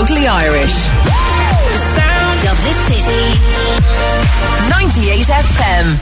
Totally Irish. The sound of the city. 98 FM.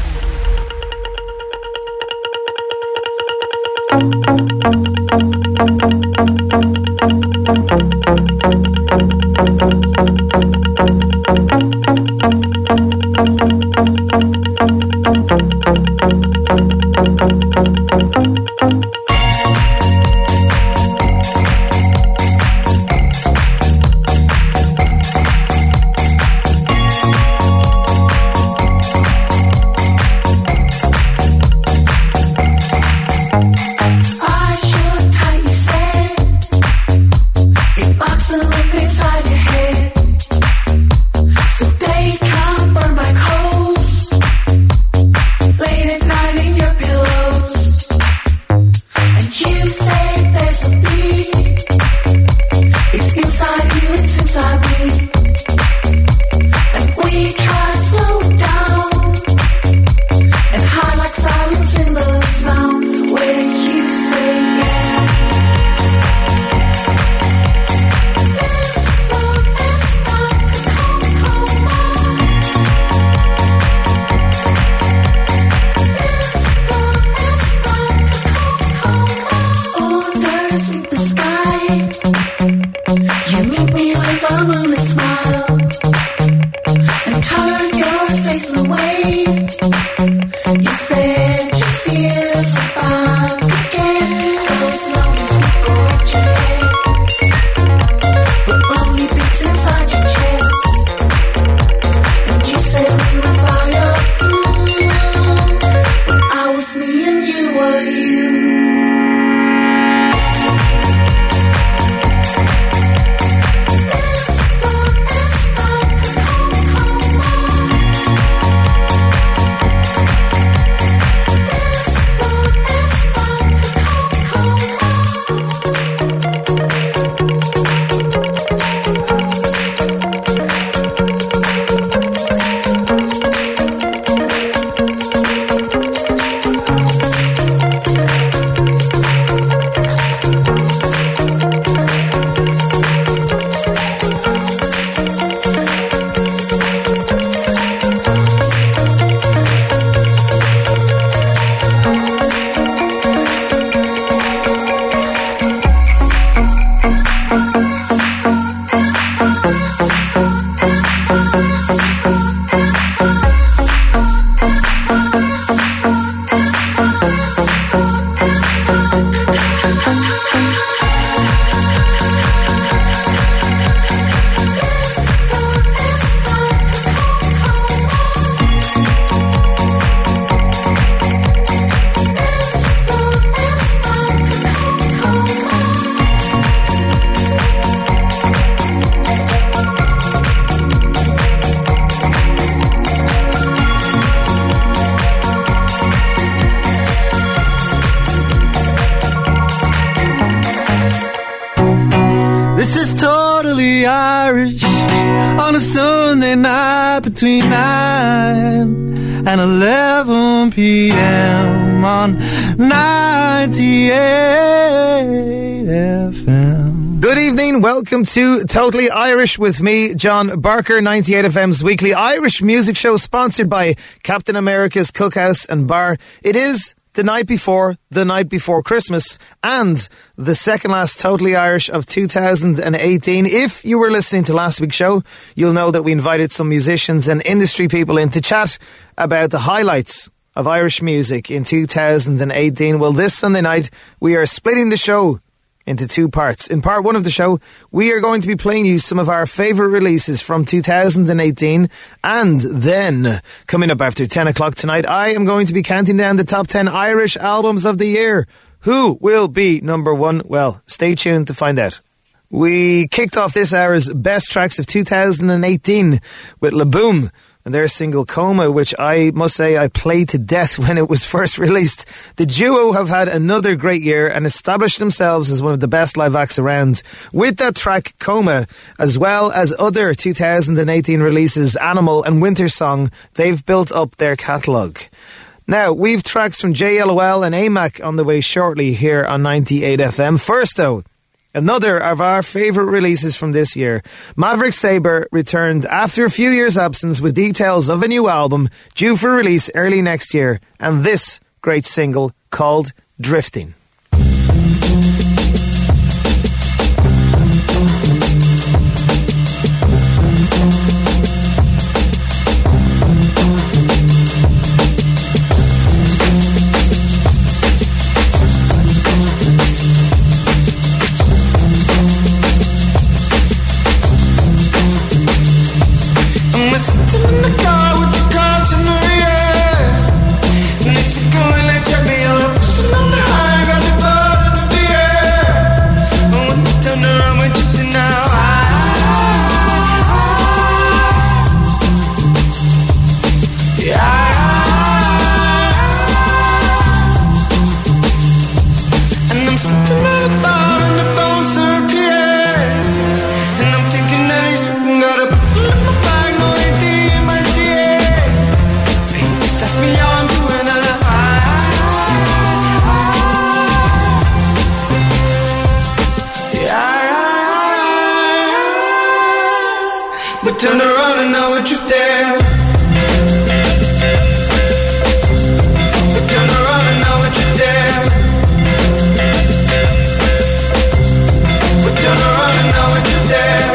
Between 9 and 11 p.m. on 98 FM. Good evening, welcome to Totally Irish with me, John Barker, 98 FM's weekly Irish music show sponsored by Captain America's Cookhouse and Bar. It is the night before Christmas, and the second last Totally Irish of 2018. If you were listening to last week's show, you'll know that we invited some musicians and industry people in to chat about the highlights of Irish music in 2018. Well, this Sunday night, we are splitting the show into two parts. In part one of the show, we are going to be playing you some of our favourite releases from 2018, and then, coming up after 10 o'clock tonight, I am going to be counting down the top 10 Irish albums of the year. Who will be number one? Well, stay tuned to find out. We kicked off this hour's best tracks of 2018 with La Boom and their single Coma, which I must say I played to death when it was first released. The duo have had another great year and established themselves as one of the best live acts around. With that track Coma, as well as other 2018 releases Animal and Winter Song, they've built up their catalogue. Now, we've tracks from JLOL and AMAC on the way shortly here on 98 FM. First though, Another of our favourite releases from this year. Maverick Sabre returned after a few years' absence with details of a new album due for release early next year, and this great single called Drifting. Turn around and now we're drifting. Turn around and now we're drifting. Turn around and now we're drifting.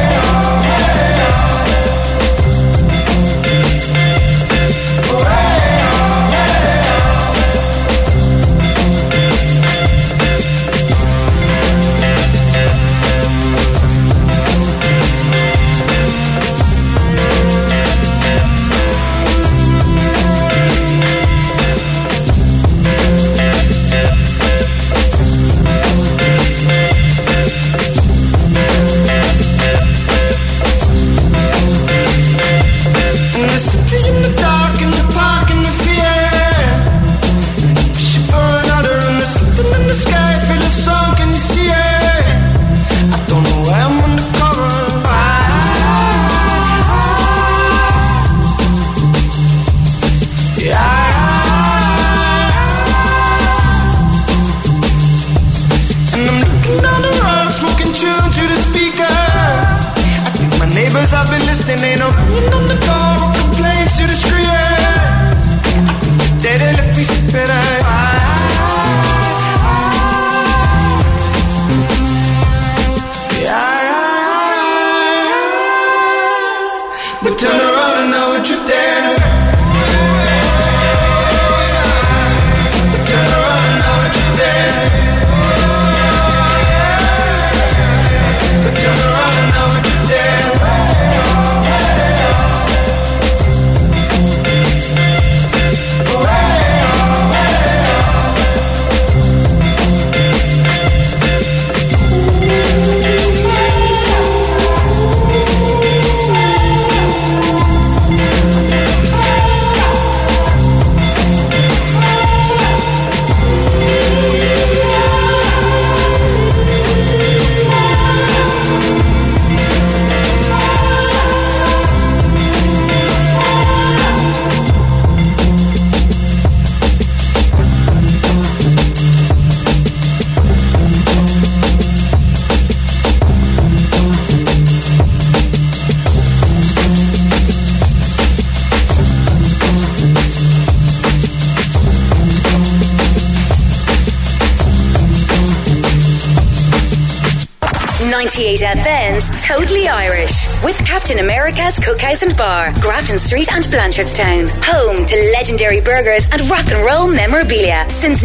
FM's Totally Irish with Captain America's Cookhouse and Bar, Grafton Street and Blanchardstown. Home to legendary burgers and rock and roll memorabilia since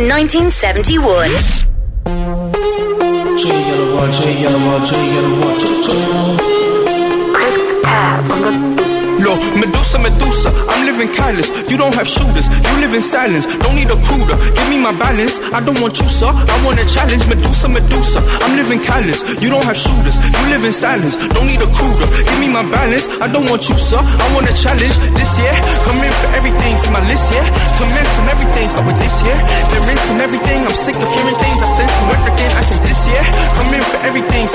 1971. Look, Medusa, I'm living careless. You don't have shooters, you live in silence. Don't need a recruiter, give me my balance. I don't want you, sir, I want a challenge. Medusa, I'm living careless. You don't have shooters, you live in silence. Don't need a recruiter, give me my balance. I don't want you, sir, I want a challenge. This year, come in for everything, see my list here. Commence and everything, start with this year. Then rinse and everything, I'm sick of hearing things. I sense through everything, I think this year. Come in for everything, see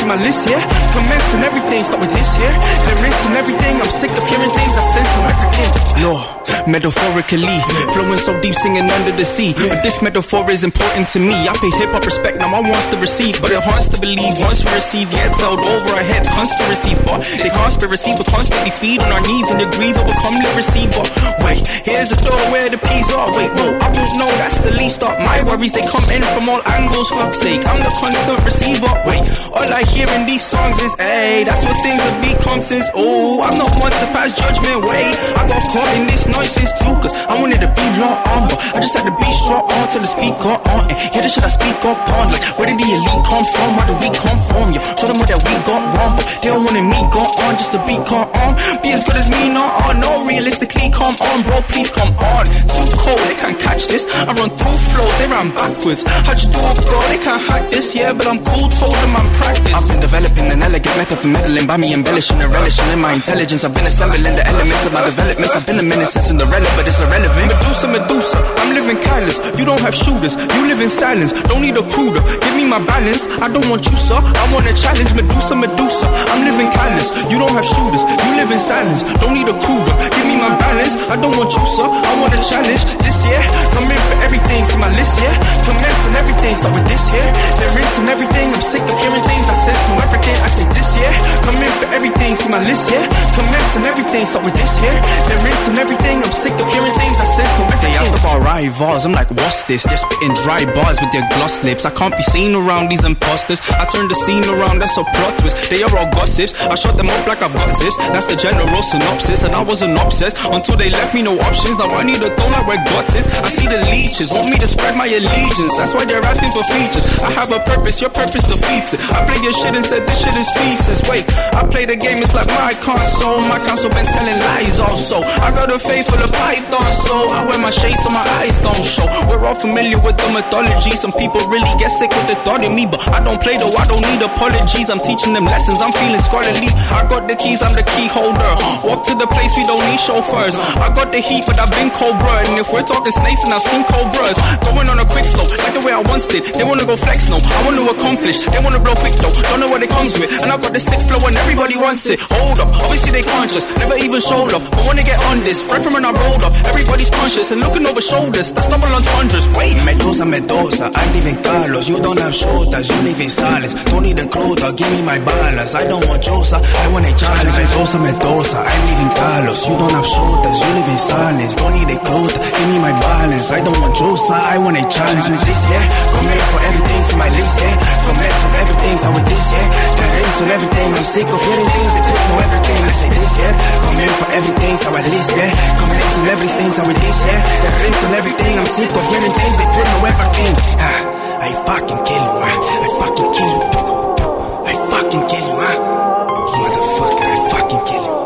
my list, yeah. Commence and everything, start with this, yeah. Lyrics and everything, I'm sick of hearing things I sense no everything. Lord, metaphorically, flowing so deep, singing under the sea. But this metaphor is important to me. I pay hip-hop respect, now I wants to receive. But it haunts to believe, once we receive, yes, held over our heads, conspiracies. But they conspiracy, but constantly feed on our needs and your greeds overcome literacy. But wait, here's a door where the peas are. Wait, whoa, I won't know, that's the least of my worries. They come in from all angles, fuck's sake, I'm the constant receiver. Wait, all I hear in these songs is, hey, that's what things have become since, oh, I'm not one to pass judgment, wait, I got caught in this nonsense too, cause I wanted to be law on, but I just had to be strong on till the speaker on, and hear the shit I speak up on, like, where did the elite come from, where did we come from, yo, show them what that we got wrong, but they don't wanted me go on, just to be caught on, be as good as me, not on, no, realistically, come on, bro, please come on, too cold, they can't catch this, I run through flows, they ran backwards, how'd you do it, bro, they can't hack this, yeah, but I'm cool, told them I'm practiced, I've been developing an elegant method for meddling, by me embellishing and relishing in my intelligence, I've been assembling the elements of my developments, I've been a minute since irrelevant, but it's irrelevant, Medusa, I'm living careless, you don't have shooters, you live in silence, don't need a crew to give me my balance, I don't want you, sir, I want a challenge, Medusa, I'm living careless, you don't have shooters, you live in silence, don't need a crew to give me my balance, I don't want you, sir, I want a challenge, this year, come in for everything, see my list, yeah, commence and everything, start with this year, lyrics and everything, I'm sick of hearing things, I sense no everything, I say this year, come in for everything, see my list, yeah, commence and everything, start with this year, lyrics and everything, I'm sick of hearing things, I sense no everything. They ask about rivals, I'm like, what's this? They're spitting dry bars with their gloss lips, I can't be seen around these imposters, I turn the scene around, that's a plot twist, they are all gossips, I shut them up like I've got zips, that's the general synopsis, and I wasn't obsessed, until they left me no options, now I need a tone like where guts is, I see the leeches, want me to spread my allegiance, that's why they're asking for features, I have a purpose, your purpose defeats it, I played your shit and said this shit is feces, wait, I play the game, it's like my console been telling lies also, I got a face full of python, so I wear my shades so my eyes don't show, we're all familiar with the mythology, some people really get sick with the thought of me, but I don't play though, I don't need apologies, I'm teaching them lessons, I'm feeling scholarly, I got the keys, I'm the key holder, walk to the place we don't need chauffeurs, I got the heat but I've been cobra, and if we're talking snakes and I've seen cobras, going on a quick slow, like the way I once did, they wanna go flex no, I want to accomplish, they wanna blow quick though, don't know what it comes with, and I got the sick flow and everybody wants it, hold up, obviously they conscious, never even showed up, but wanna get on this, right from when I rolled up, everybody's conscious and looking over shoulders, that's double entendres, wait. Medusa, I live in Carlos, you don't have shoulders, you live in silence, don't need a quota, give me my balance, I don't want Josa, I want a challenge, Medusa, I live in Carlos, you don't have shoulders, you live in silence, don't need a quota, give me my balance, I don't want Josa, I want a challenge, this year, come in for everything, see my list, yeah, come in for everything, start with this, yeah, the rings on everything, I'm sick of hearing things, they put no everything, I say this, yeah, come in for everything, start my list, yeah, come in for everything, start with this, yeah, the rings on everything, I'm sick of hearing things, they put no everything, I fucking kill you, I fucking kill you, I fucking kill you, motherfucker, I fucking kill you.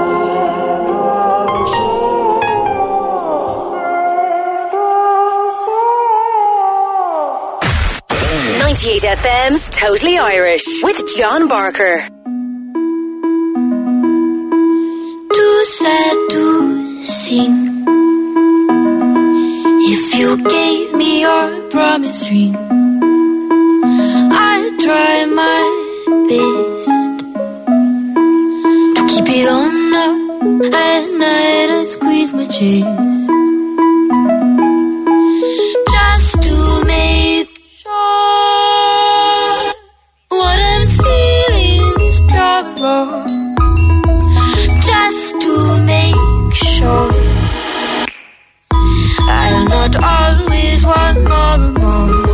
98 FM's Totally Irish with John Barker. Too sad to sing. If you gave me your promise ring, I'd try my best to keep it on up at night. I'd squeeze my chest just to make sure what I'm feeling is pure and raw. Just to make sure I'll not always want more and more.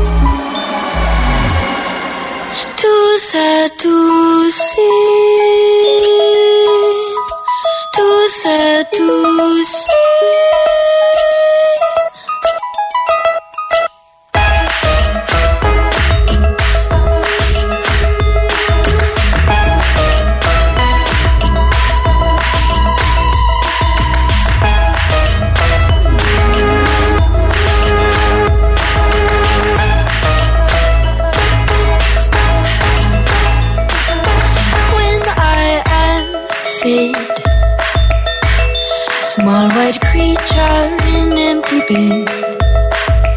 Too sad to see, too sad to see. Small white creature in empty bed,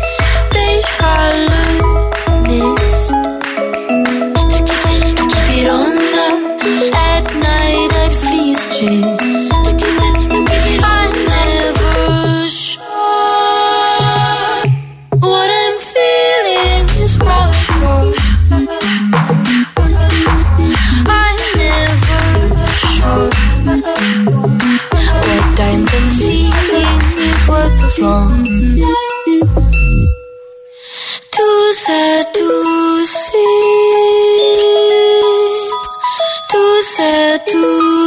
beige colored nest, to keep it sad to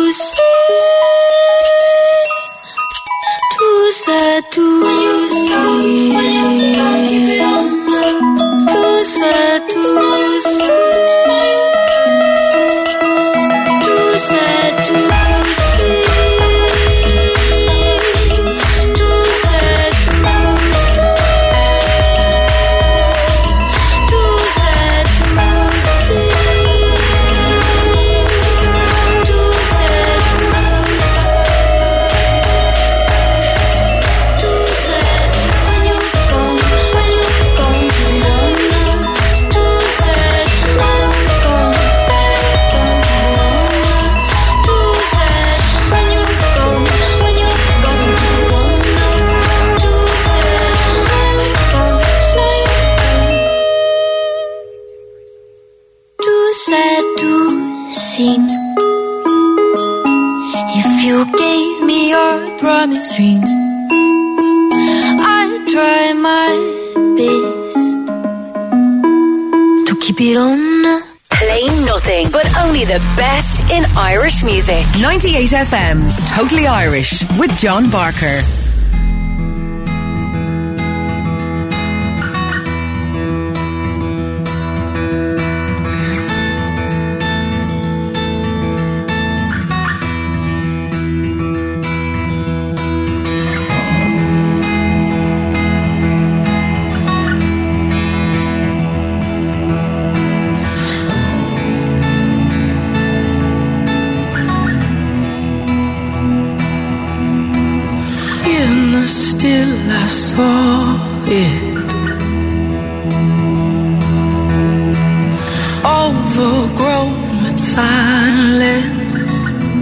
Irish music. 98 FM's Totally Irish with John Barker. I saw it, overgrown with silence,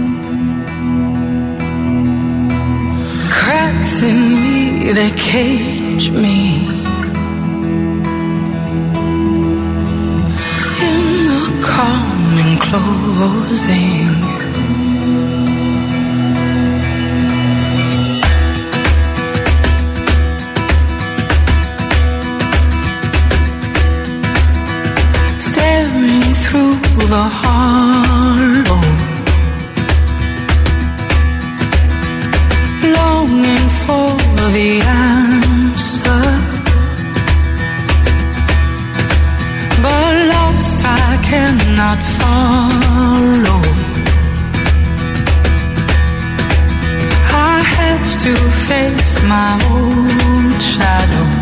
cracks in me that cage me in the calm and closing. Through the hollow, longing for the answer, but lost I cannot follow. I have to face my own shadow.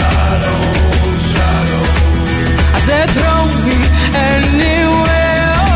Throw me anywhere.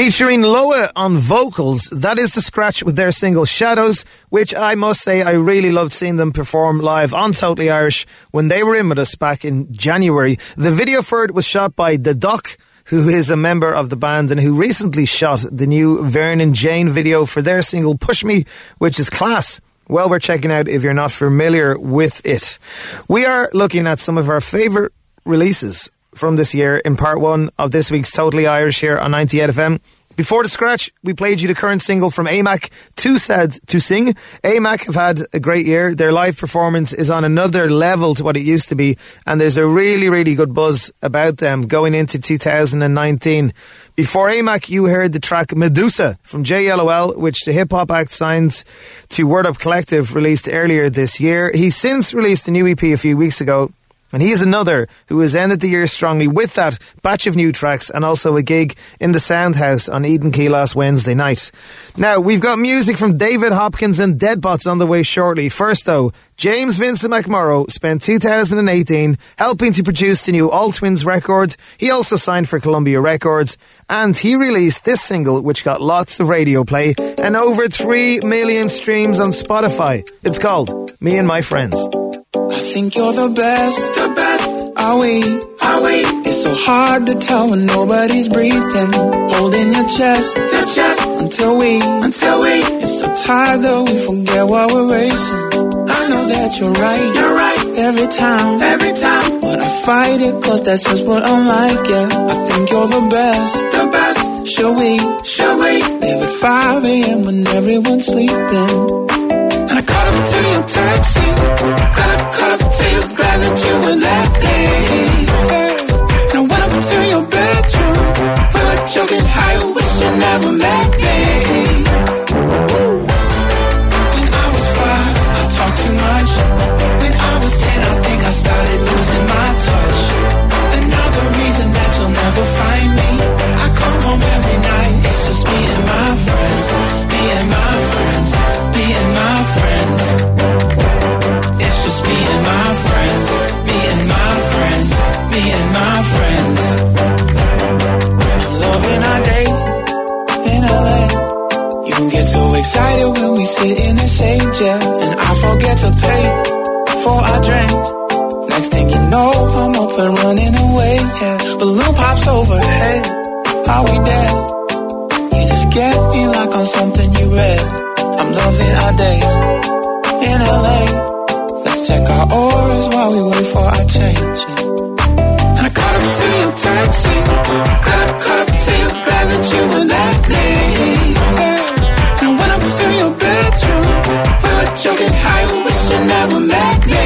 Featuring Loa on vocals, that is The Scratch with their single Shadows, which I must say I really loved seeing them perform live on Totally Irish when they were in with us back in January. The video for it was shot by The Doc, who is a member of the band and who recently shot the new Vernon Jane video for their single Push Me, which is class. Well, we're checking out if you're not familiar with it. We are looking at some of our favourite releases from this year in part one of this week's Totally Irish here on 98 FM. Before The Scratch, we played you the current single from AMAC, Too Sad to Sing. AMAC have had a great year. Their live performance is on another level to what it used to be, and there's a really, really good buzz about them going into 2019. Before AMAC, you heard the track Medusa from JLOL, which the hip-hop act signed to Word Up Collective, released earlier this year. He since released a new EP a few weeks ago, and he is another who has ended the year strongly with that batch of new tracks and also a gig in the Soundhouse on Eden Quay last Wednesday night. Now, we've got music from David Hopkins and Deadbots on the way shortly. First, though, James Vincent McMorrow spent 2018 helping to produce the new All Twins record. He also signed for Columbia Records, and he released this single, which got lots of radio play and over 3 million streams on Spotify. It's called Me and My Friends. I think you're the best, are we? It's so hard to tell when nobody's breathing. Holding your chest, until we. It's so tired that we forget what we're racing. I know that you're right, every time. But I fight it cause that's just what I'm like, yeah. I think you're the best. Should we? Leave at 5 a.m. when everyone's sleeping. And I caught up to your taxi. Caught up to you, glad that you were let me. And I went up to your bedroom. We were joking how you wish you never met me. When I was 5, I talked too much. When I was 10, I think I started losing my touch. Another reason that you'll never find me. I come home every night, it's just me and my friends. Me and my friends. Me and my friends. It's just me and my friends. Me and my friends. Me and my friends. I'm loving our day in LA. You get so excited when we sit in the shade, yeah. And I forget to pay for our drinks. Next thing you know, I'm up and running away, yeah. Balloon pops overhead. Are we there? You just get me like I'm something you read. I'm loving our days in LA. Let's check our auras while we wait for our change. And I caught up to your taxi. Caught up to you, glad that you were let me. And I went up to your bedroom. We were joking how you wish you never met me.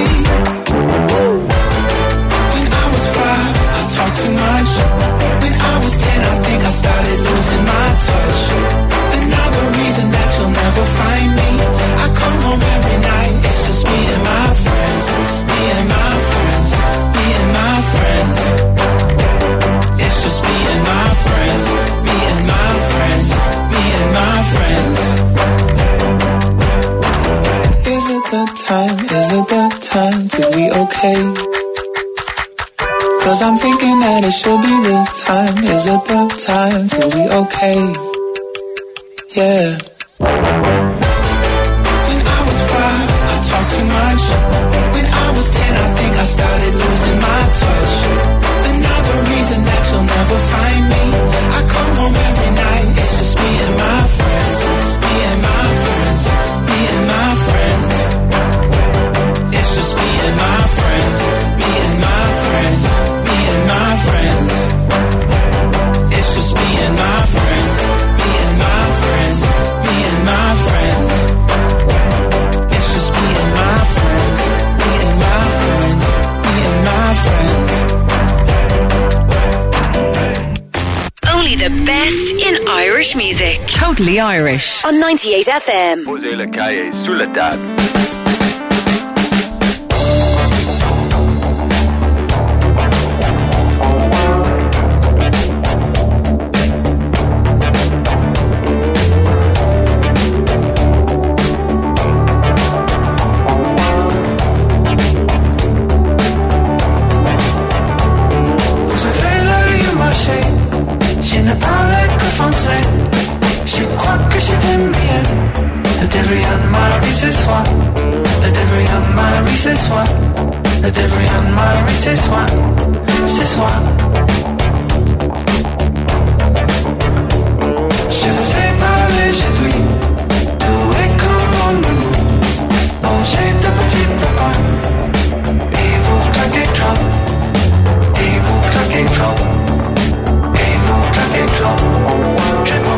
When I was 5, I talked too much. When I was 10, I think I started losing my touch. Another reason that you'll never find me. I come home every night, it's just me and my friends. Me and my friends. Me and my friends. It's just me and my friends. Me and my friends. Me and my friends. Is it the time to be okay? Cause I'm thinking that it should be the time. Is it the time to be okay? Yeah. When I was 5, I talked too much. When I was 10, I think I started losing my touch. Another reason that you'll never find me. I come home every night, it's just me and my friends. Me and my friends. Me and my friends. It's just me and my friends. Me and my friends. Me and my friends. It's just me and my friends. Me and my friends. Me and my friends. It's just me and my friends. Me and my friends. Me and my friends. Only the best in Irish music. Totally Irish. On 98 FM. Posez le cahier sur la table. Je ne parlais que français. ce soir. Ne devrions marrer ce soir. Ce soir. Je vous ai parlé, j'ai tout. Tout est comme en nous. Manger de petits repas. Et vous claquez trop. Et vous claquez trop. Et vous claquez trop. Très bon.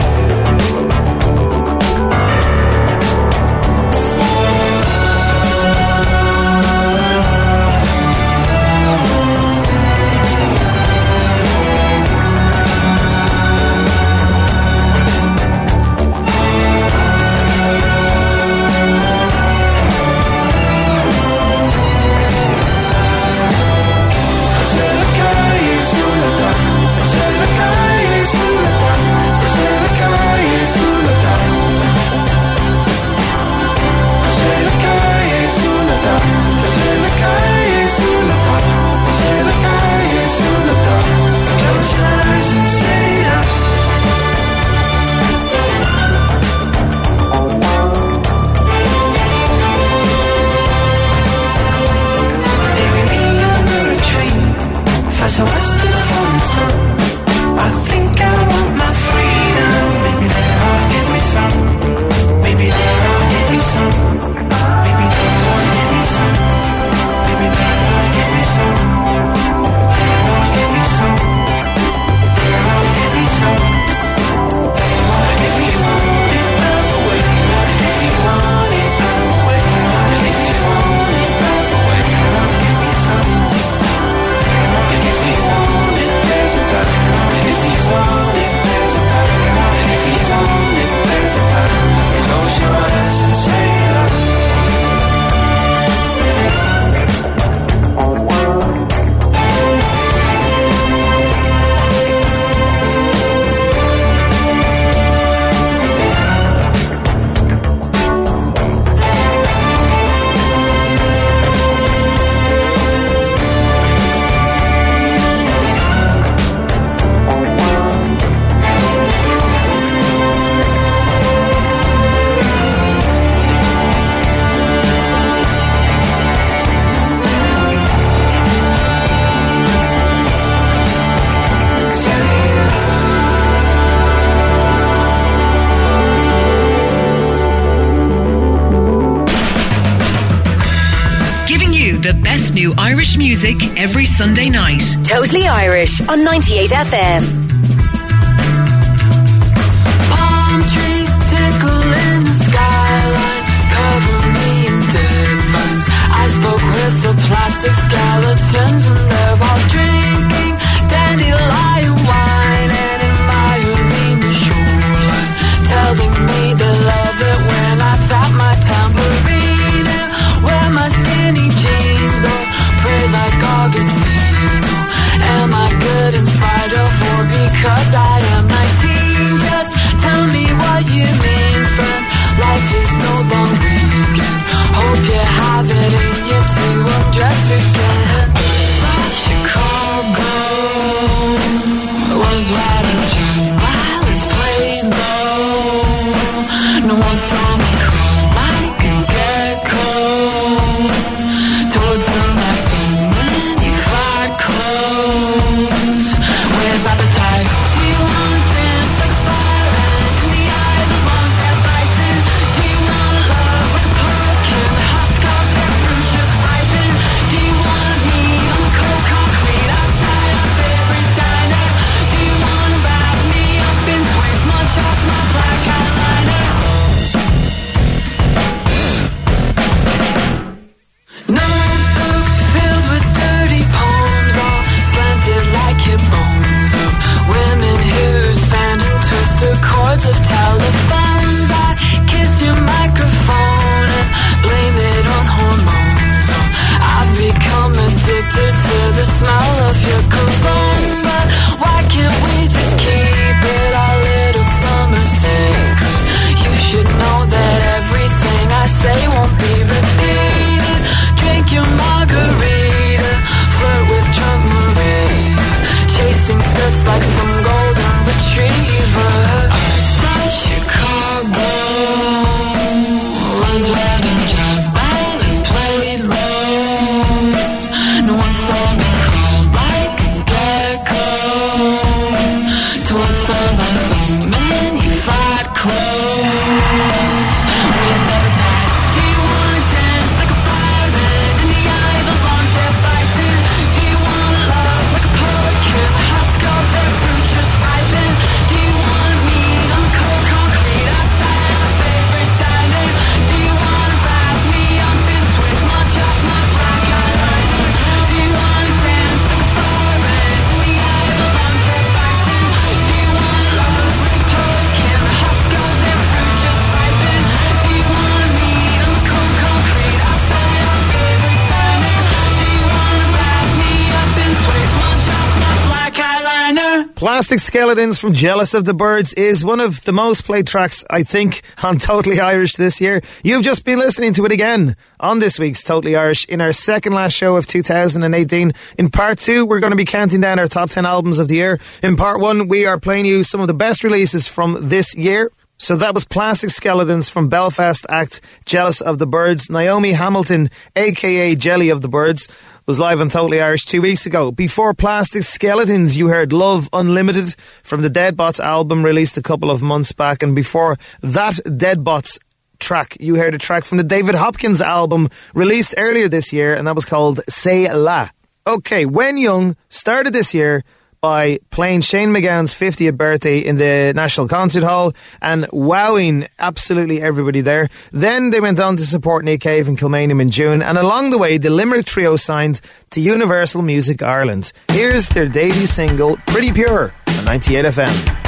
So west to the falling sun. I think I want my freedom. Maybe later on give me some. Maybe later on give me some. Maybe later on give me some. Maybe later on give me some. Later on give me some. Later on give me some. If you want it out the way. If you want it out the way. If you want it out the way. Give me some. If you want it, there's a pattern. If you want it, there's a pattern. If you want it, there's a pattern. Close your eyes and say the best new Irish music every Sunday night. Totally Irish on 98 FM. Palm trees tickle in the skyline, cover me in dead vines. I spoke with the plastic skeletons and they're all drinking dandelion wine and admiring the shoreline, telling me they love it when I tap my tambourine and wear my skinny jeans or pray like Augustine. Am I good in spite of or because I am 19? Just tell me what you mean, friend. Life is no long weekend. Hope you have it in you to undress again. Chicago was riding jeans while it's plain though. No one saw me crawl. I can get cold towards the night. So many fried clothes with appetite. Do you wanna dance like a fire ant in the eye of the long-dead bison? Do you wanna love like a pumpkin, husk of their fruit just ripen? Do you wanna Plastic Skeletons from Jealous of the Birds is one of the most played tracks, I think, on Totally Irish this year. You've just been listening to it again on this week's Totally Irish in our second last show of 2018. In part 2, we're going to be counting down our top 10 albums of the year. In part 1, we are playing you some of the best releases from this year. So that was Plastic Skeletons from Belfast act Jealous of the Birds. Naomi Hamilton, aka Jelly of the Birds, was live on Totally Irish 2 weeks ago. Before Plastic Skeletons, you heard Love Unlimited from the Deadbots album released a couple of months back. And before that Deadbots track, you heard a track from the David Hopkins album released earlier this year, and that was called C'est La. Okay, When Young started this year by playing Shane MacGowan's 50th birthday in the National Concert Hall and wowing absolutely everybody there. Then they went on to support Nick Cave and Kilmainham in June, and along the way the Limerick Trio signed to Universal Music Ireland. Here's their debut single, Pretty Pure, on 98 FM.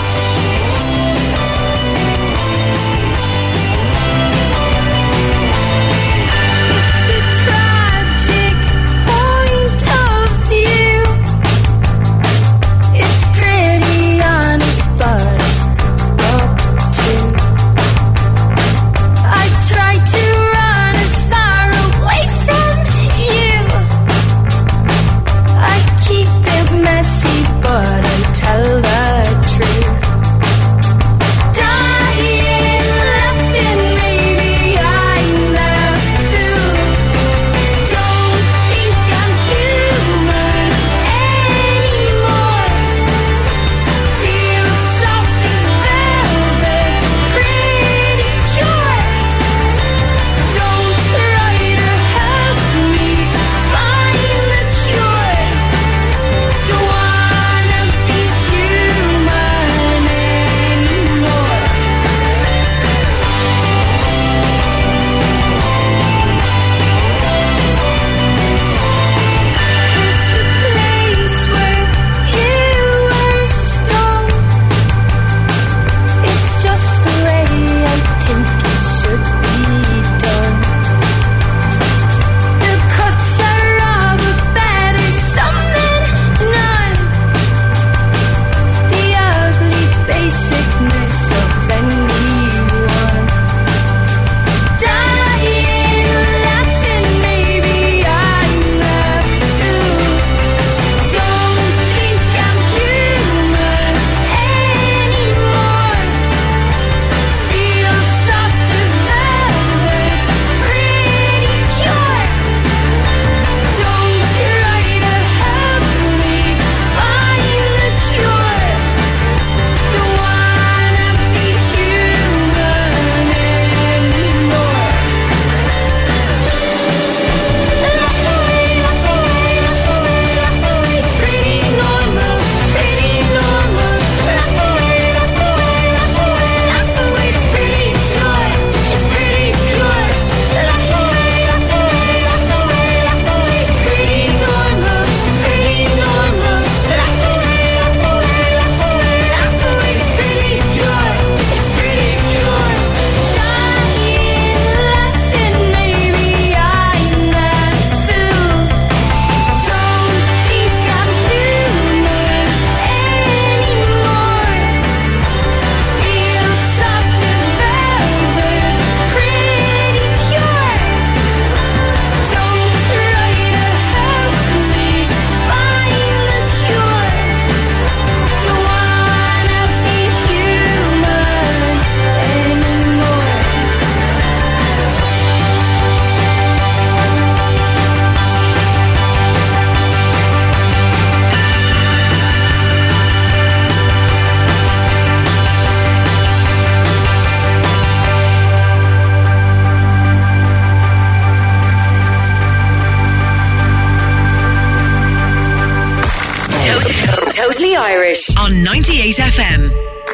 Totally Irish on 98 FM.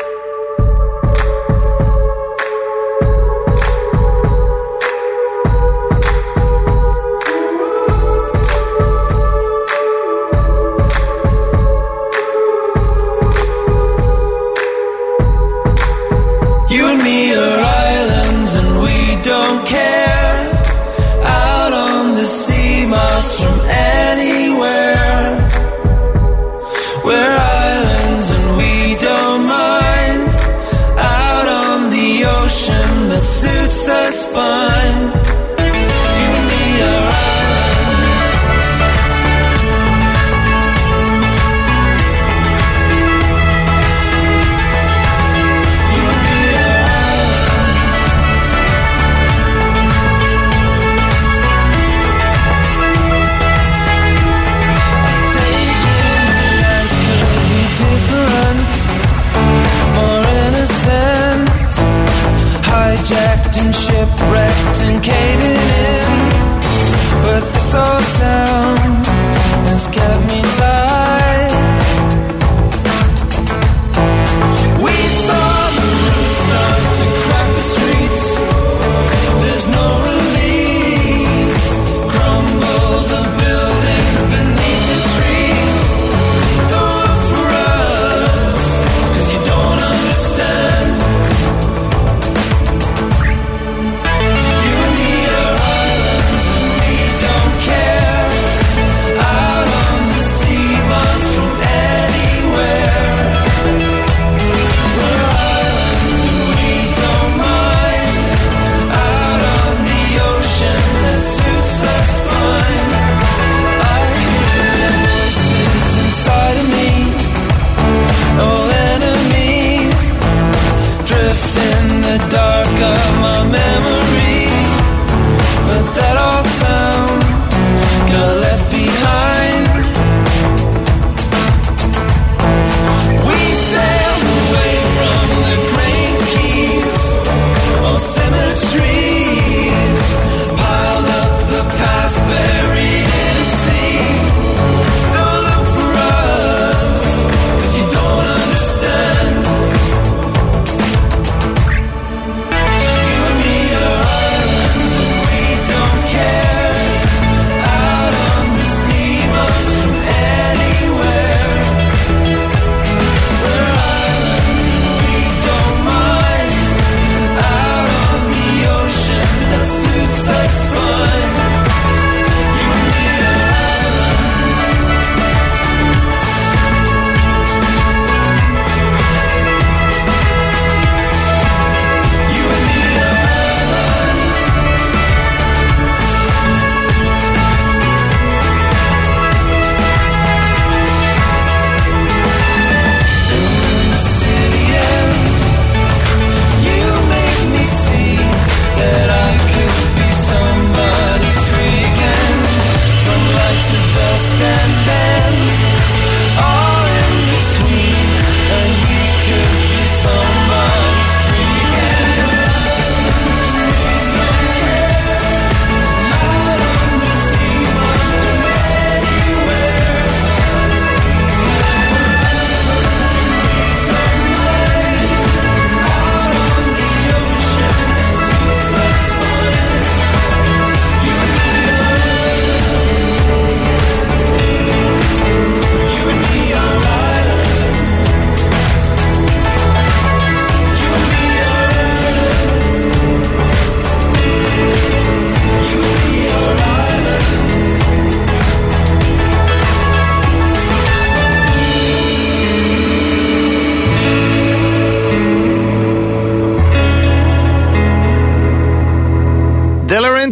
You and me are islands and we don't care. Out on the sea moss from anywhere. We're islands and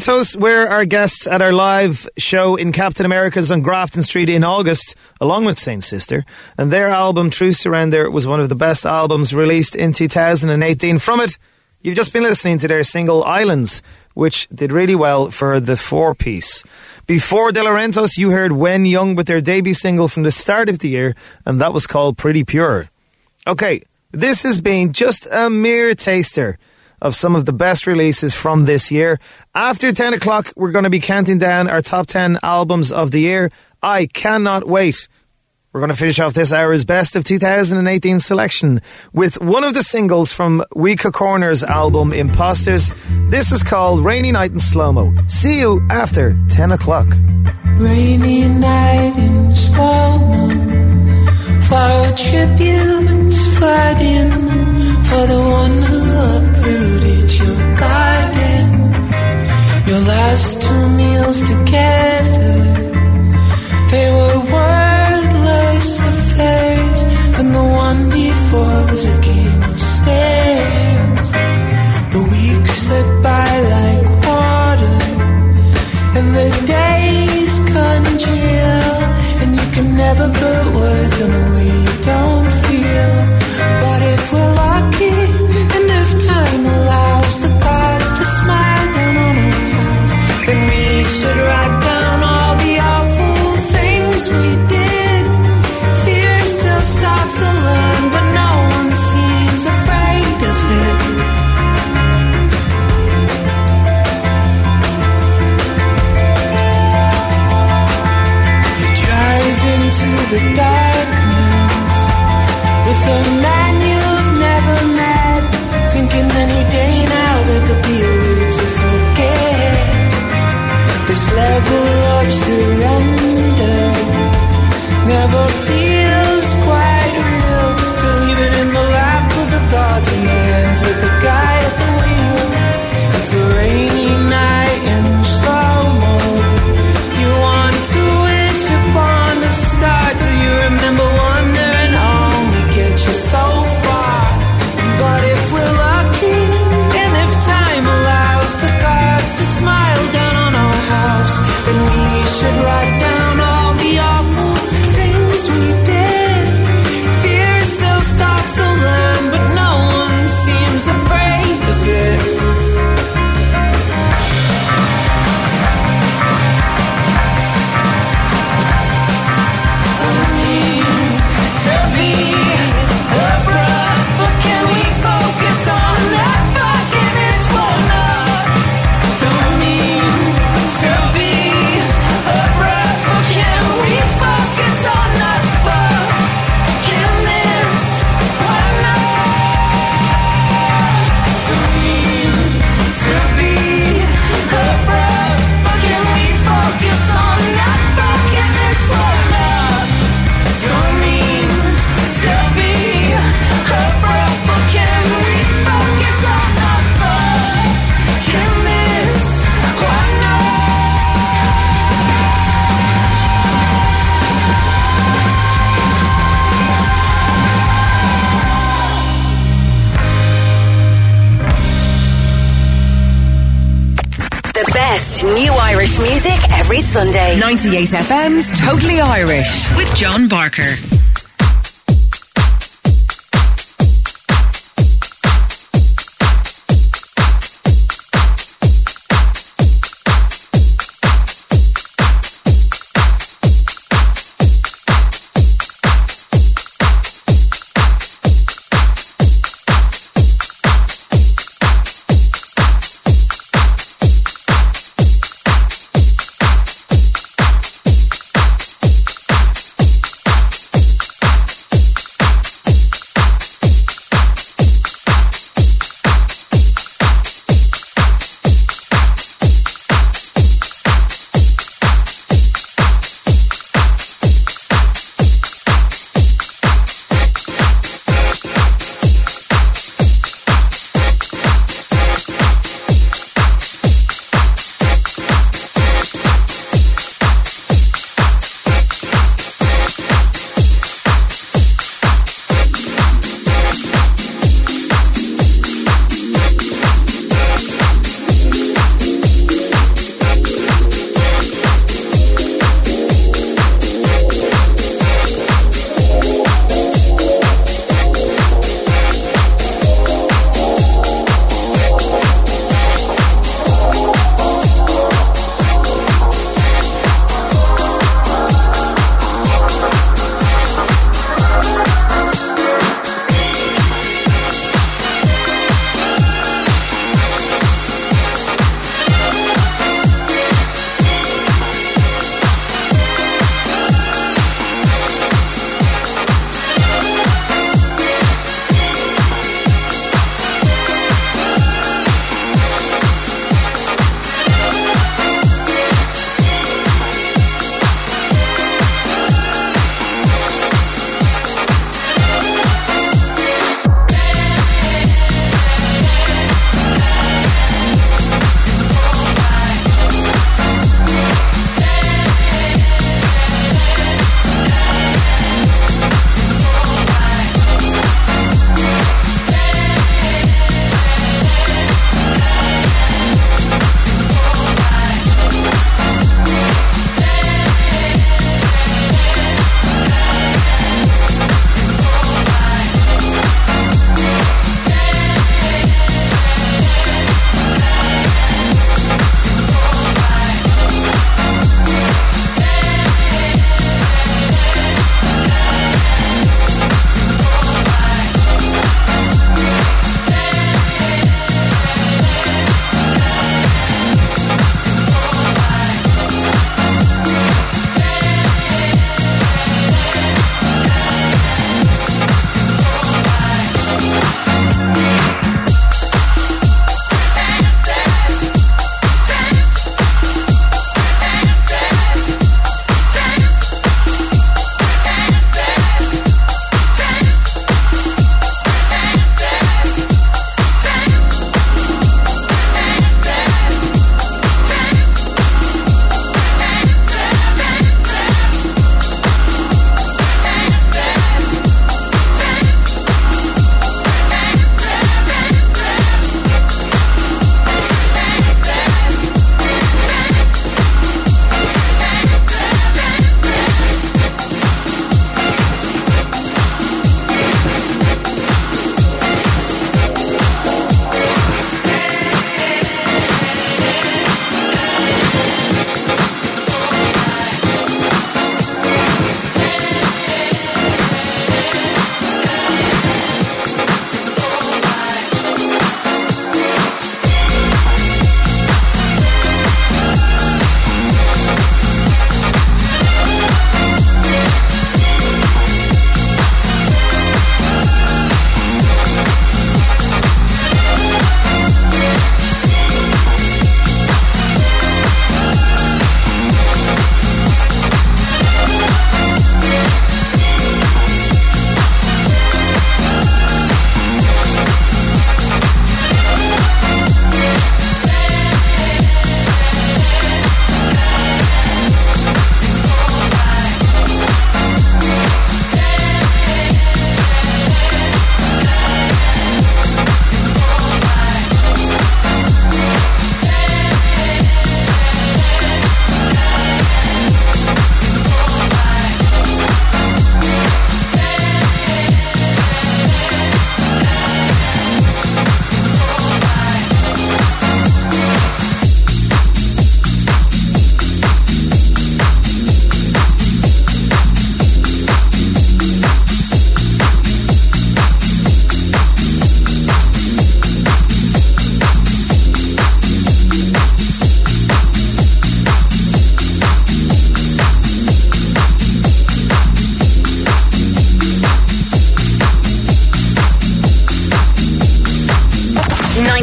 Laurentos were our guests at our live show in Captain America's on Grafton Street in August, along with Saint Sister. And their album, True Surrender, was one of the best albums released in 2018. From it, you've just been listening to their single Islands, which did really well for the 4-piece. Before De Laurentos, you heard When Young with their debut single from the start of the year, and that was called Pretty Pure. Okay, this has been just a mere taster of some of the best releases from this year. After 10 o'clock, we're going to be counting down our top 10 albums of the year. I cannot wait. We're going to finish off this hour's best of 2018 selection with one of the singles from Weeka Corner's album Imposters. This is called Rainy Night in Slow-Mo. See you after 10 o'clock. Rainy night in slow-mo, flower tributes flooding for the one who uprooted your garden. Your last 2 meals together, they were wordless affairs, and the one before was a game of stairs. The weeks slip by like water, and the days congeal, and you can never put words in the way you don't feel. But if we're lucky, and if time allows the gods to smile down on our house, then we should write down all the awful things we did. Fear still stalks the land, but no one seems afraid of it. You drive into the darkness with a man you've never met, thinking any day now there could be a way to forget. This level of surrender never feels quite real, till even in the lap of the gods and the hands of the guy at the wheel. It's a rainy night in slow-mo. You want to wish upon a star till you remember wondering only get you so far. But if we're lucky, and if time allows the gods to smile down on our house, then we should write down all the awful things we did. Fear still stalks the land, but no one seems afraid of it. Don't mean to be abrupt, but can we focus on that forgiveness for love? Don't mean to be abrupt, but can we focus on that forgiveness? Why not? Don't mean to be abrupt, but can we focus on that forgiveness for love? Don't mean to be abrupt, but can we focus on that forgiveness? Why not? The best new Irish music every Sunday. 98 FM's Totally Irish with John Barker.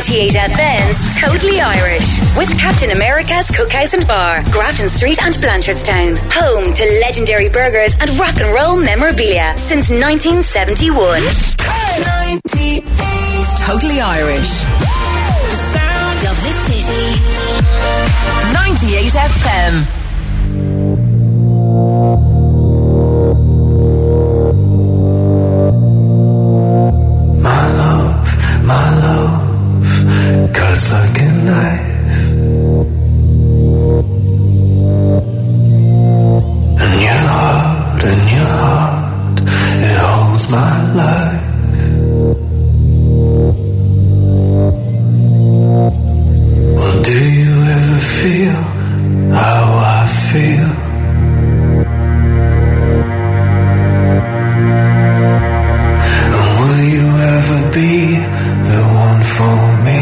98FM's Totally Irish with Captain America's Cookhouse and Bar, Grafton Street and Blanchardstown. Home to legendary burgers and rock and roll memorabilia since 1971. 98 Totally Irish. The sound of the city. 98 FM. My love cuts like a knife, and your heart, it holds my life. Well, do you ever feel how I feel? And will you ever be the one for me?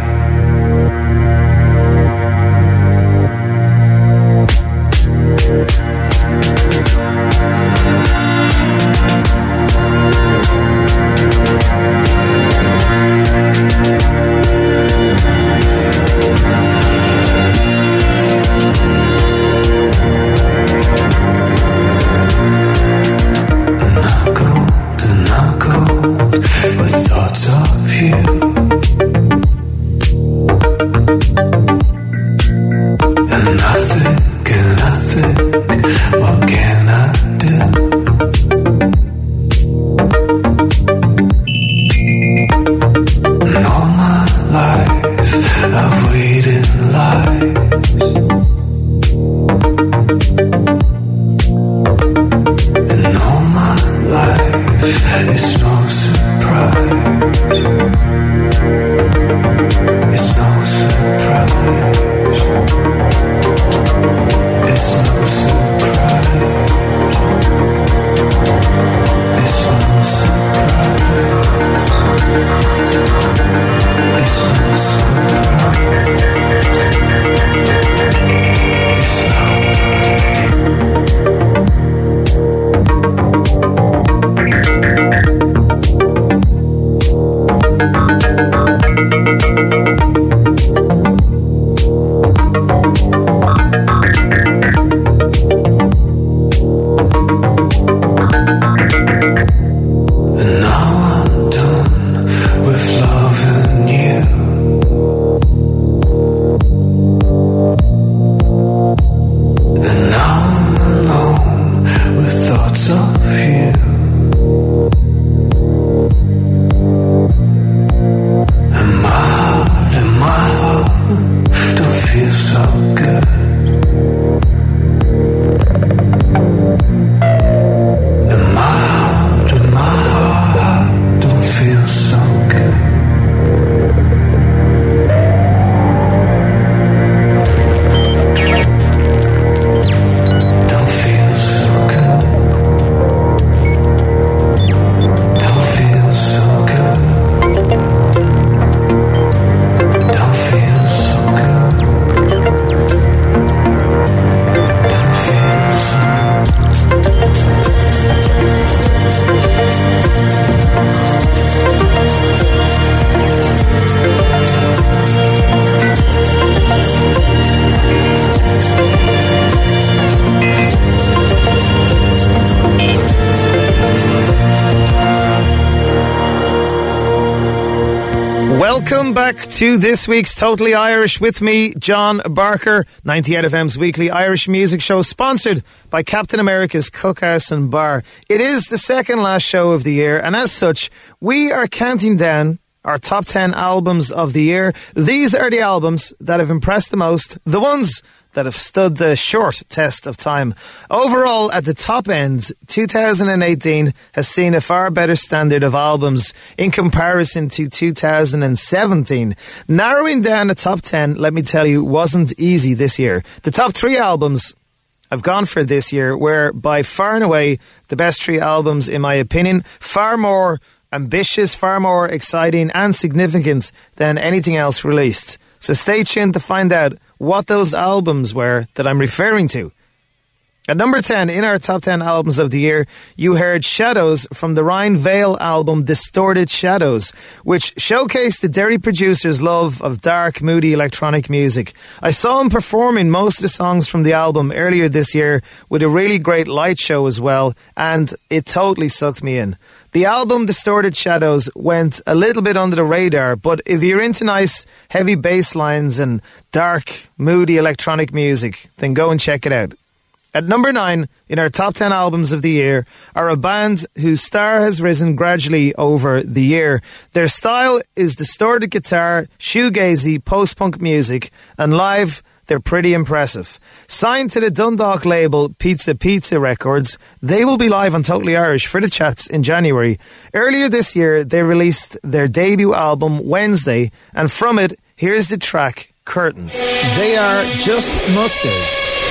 Not cold, with thoughts of you. And I think, what can I do? And all my life I've waited lives, and all my life it's no surprise. It's no surprise. It's no surprise. It's no surprise. It's no surprise. It's no. Welcome back to this week's Totally Irish with me, John Barker, 98FM's weekly Irish music show, sponsored by Captain America's Cookhouse and Bar. It is the second last show of the year, and as such, we are counting down our top 10 albums of the year. These are the albums that have impressed the most, the ones that have stood the short test of time. Overall, at the top end, 2018 has seen a far better standard of albums in comparison to 2017. Narrowing down the top 10, let me tell you, wasn't easy this year. The top 3 albums I've gone for this year were by far and away the best 3 albums in my opinion, far more ambitious, far more exciting and significant than anything else released. So stay tuned to find out what those albums were that I'm referring to. At number 10, in our top 10 albums of the year, you heard Shadows from the Rhine Vale album Distorted Shadows, which showcased the Derry producer's love of dark, moody electronic music. I saw him performing most of the songs from the album earlier this year with a really great light show as well, and it totally sucked me in. The album Distorted Shadows went a little bit under the radar, but if you're into nice, heavy bass lines and dark, moody electronic music, then go and check it out. At number 9, in our top 10 albums of the year, are a band whose star has risen gradually over the year. Their style is distorted guitar, shoegazy, post-punk music, and live, they're pretty impressive. Signed to the Dundalk label Pizza Pizza Records, they will be live on Totally Irish for the Chats in January. Earlier this year, they released their debut album Wednesday, and from it, here's the track Curtains. They are Just Mustard.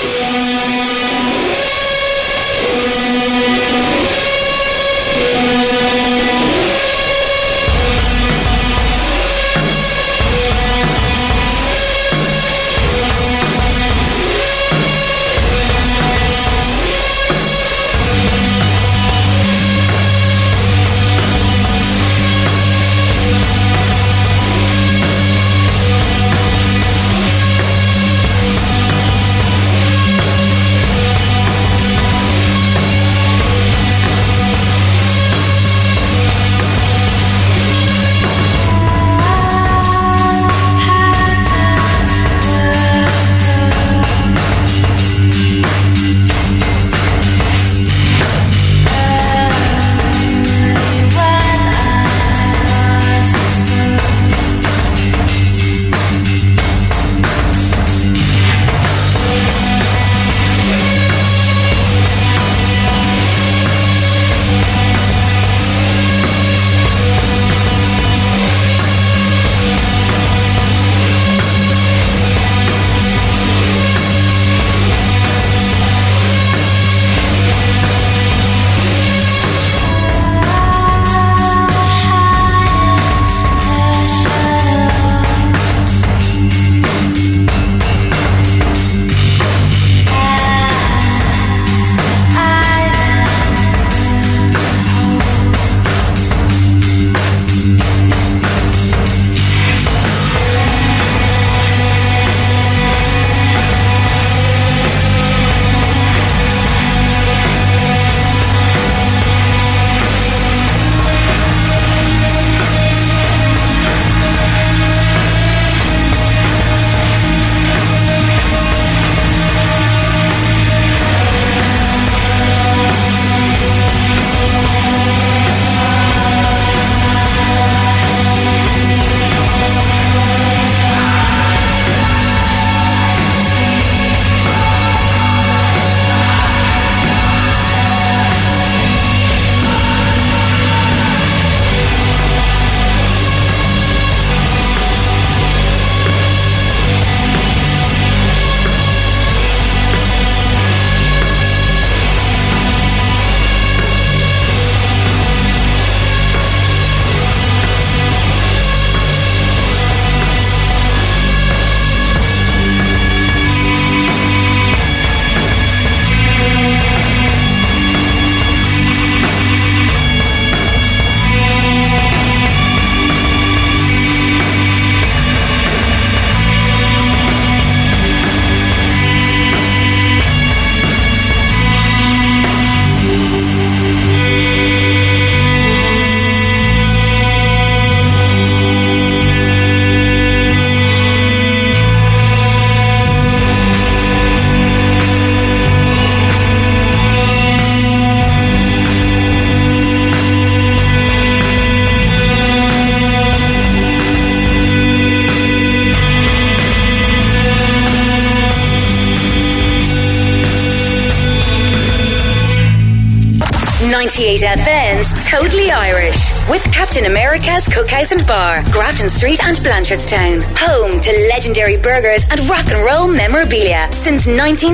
FM's Totally Irish with Captain America's Cookhouse and Bar, Grafton Street and Blanchardstown. Home to legendary burgers and rock and roll memorabilia since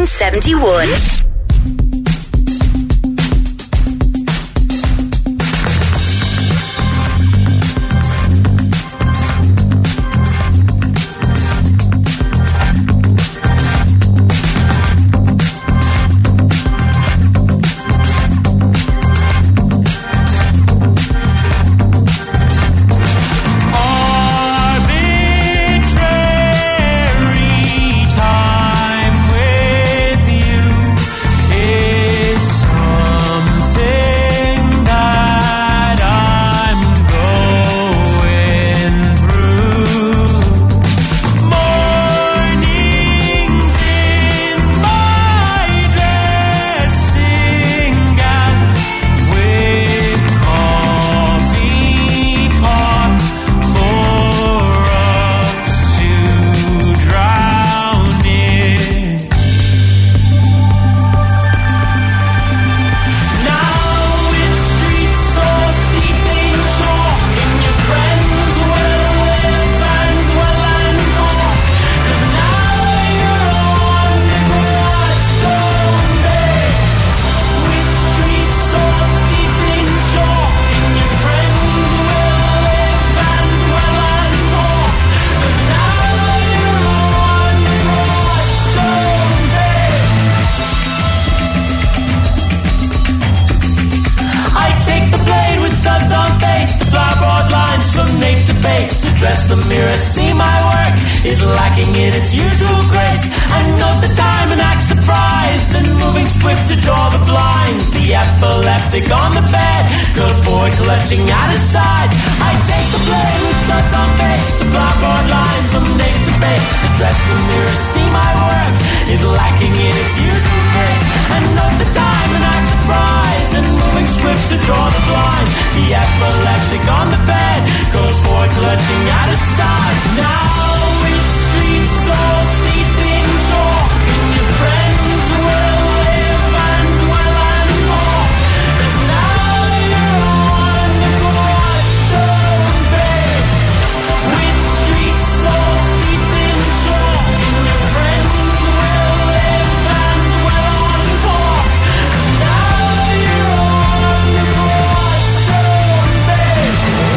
1971. address the mirror, see my work is lacking in its usual grace. I note the time and act surprised, and moving swift to draw the blinds. The epileptic on the bed goes forward, clutching at his side. I take the blame with subtle face to blackboard lines from nape to base. Address the mirror, see my work is lacking in its usual grace. I note the time and act surprised, and moving swift to draw the blinds. The epileptic on the bed goes forward, clutching at his side. Now it's street soul steeped in chalk, and your friends will live and well and more. 'Cause now you're on the broad stone bed. With street soul steeped in chalk, and your friends will live and well on talk. 'Cause now you're on the broad stone bed.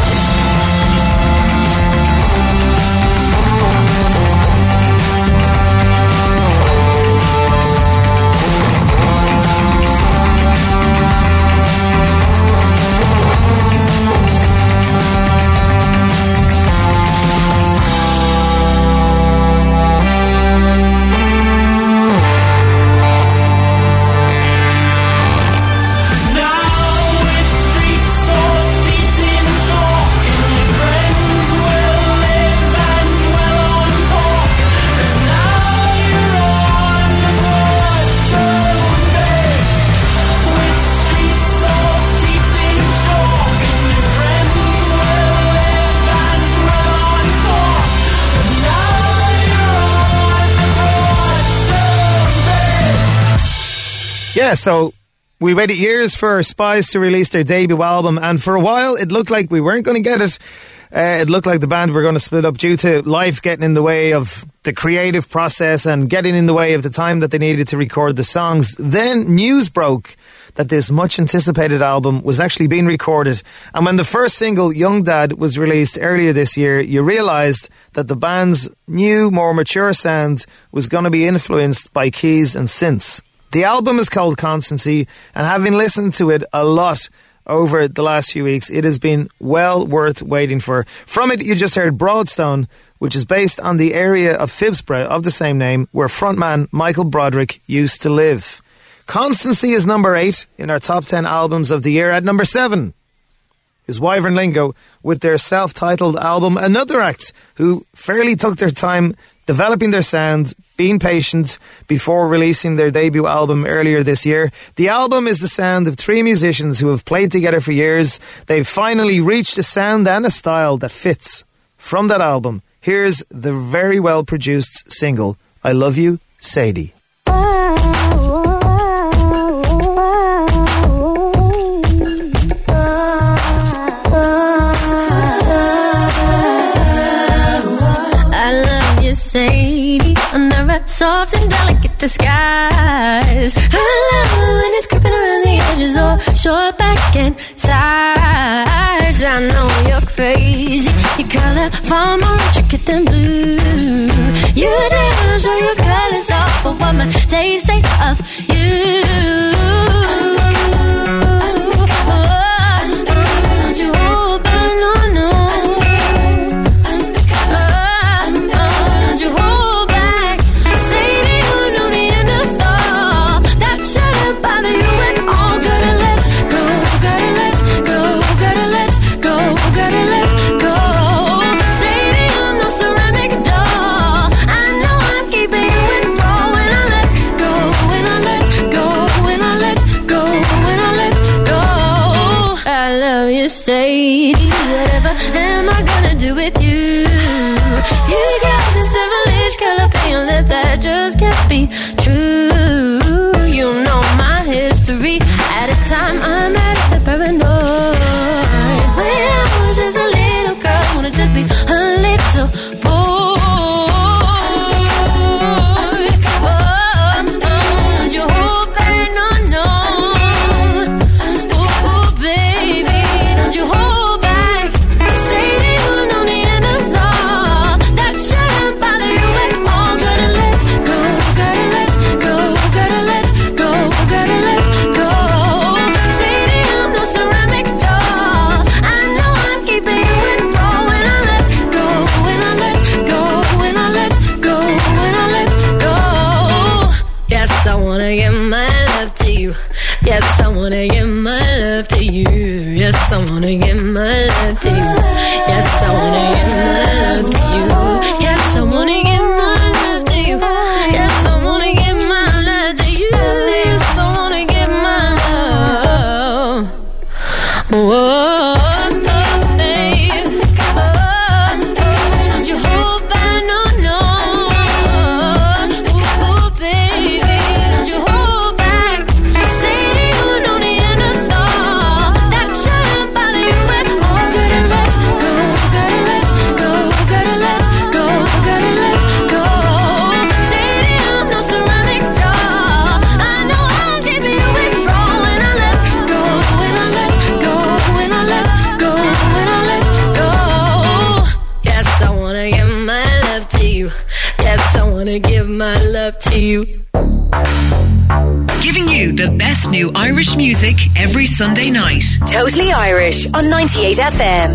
Yeah, so we waited years for Spies to release their debut album, and for a while it looked like we weren't going to get it. It looked like the band were going to split up due to life getting in the way of the creative process and getting in the way of the time that they needed to record the songs. Then news broke that this much anticipated album was actually being recorded, and when the first single, Young Dad, was released earlier this year, you realised that the band's new, more mature sound was going to be influenced by keys and synths. The album is called Constancy, and having listened to it a lot over the last few weeks, it has been well worth waiting for. From it, you just heard Broadstone, which is based on the area of Phibsborough of the same name, where frontman Michael Broderick used to live. Constancy is number 8 in our top 10 albums of the year. At number 7 is Wyvern Lingo with their self-titled album, another act who fairly took their time developing their sound, being patient before releasing their debut album earlier this year. The album is the sound of 3 musicians who have played together for years. They've finally reached a sound and a style that fits. From that album, here's the very well produced single, I Love You, Sadie. Sadie, under a soft and delicate disguise. I love when it's creeping around the edges or short back and sides. I know you're crazy, your color far more intricate than blue. You never show your colors off, but what might they say of you? Don't you hope I know? Sadie, whatever am I gonna do with you? You got this devilish color paint lip that just can't be true. You know my history. At a time I met the paranoid. When I was just a little girl, wanted to be a little boy. Don't you hope that no. You hold back, Sadie, you know the end of law. That shouldn't bother you at all. Gotta let go, gotta let go, gotta let go, gotta let go. Yes, I wanna give my love to you. Yes, I wanna give my love to you. Yes, I wanna give my love to you. Yes, I wanna give my love to you. Yes, I wanna give my love to you. Yes, I wanna give my love. Whoa, babe. Don't you hold back, no. Ooh, baby, don't you hold back. Say you don't need a thought. That shouldn't bother you at all. Gotta let go, gotta let go, gotta let go, gotta let go. Say I'm no ceramic doll. I know I'll give you it wrong when I let go, when I let go, when I let go, when I let go. Yes, I wanna give my love to you. Yes, I wanna give my love to you. Giving you the best new Irish music every Sunday night. Totally Irish on 98 FM.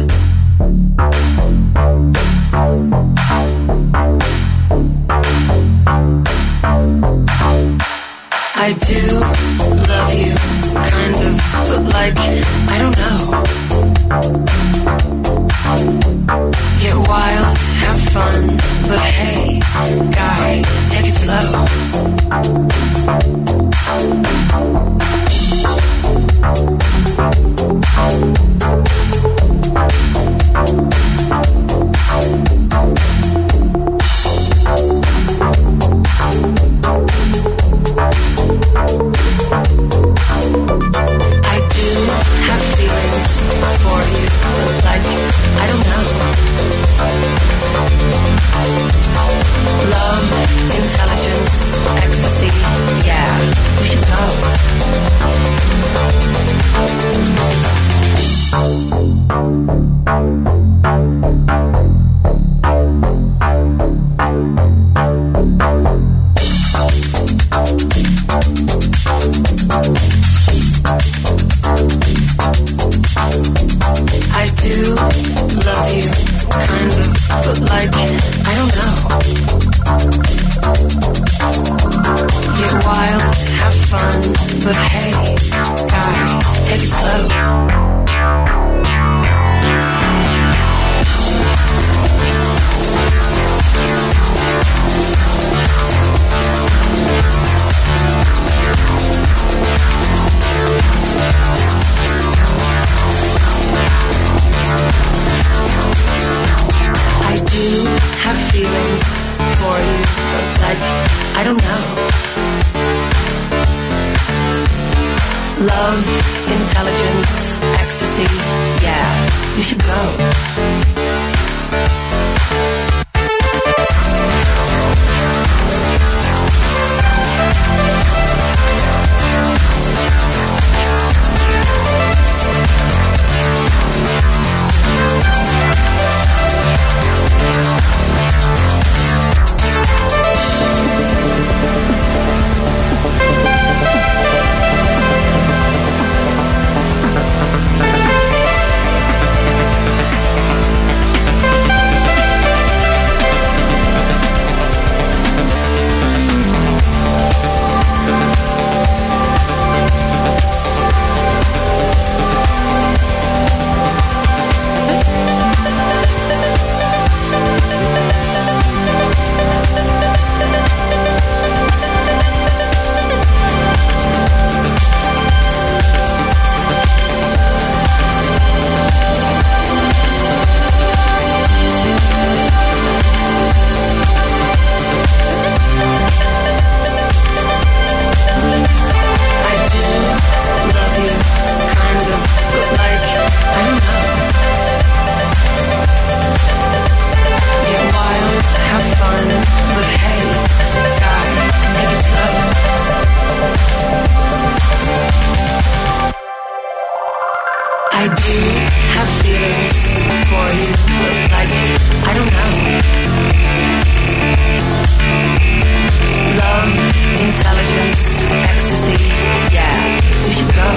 I do love you, kind of, but like, I don't know. Get wild, have fun, but hey, guy, take it slow. I do have feelings for you, but like, I don't know. Love, intelligence, ecstasy, yeah, we should go. I do love you, kind of, but like, I don't know. Get wild, have fun, but hey, guy, take it slow. I do have feelings for you, but like, I don't know. Love, intelligence, ecstasy, yeah, you should go. I do have feelings for you, but like, I don't know. Love, intelligence, ecstasy, yeah, we should go.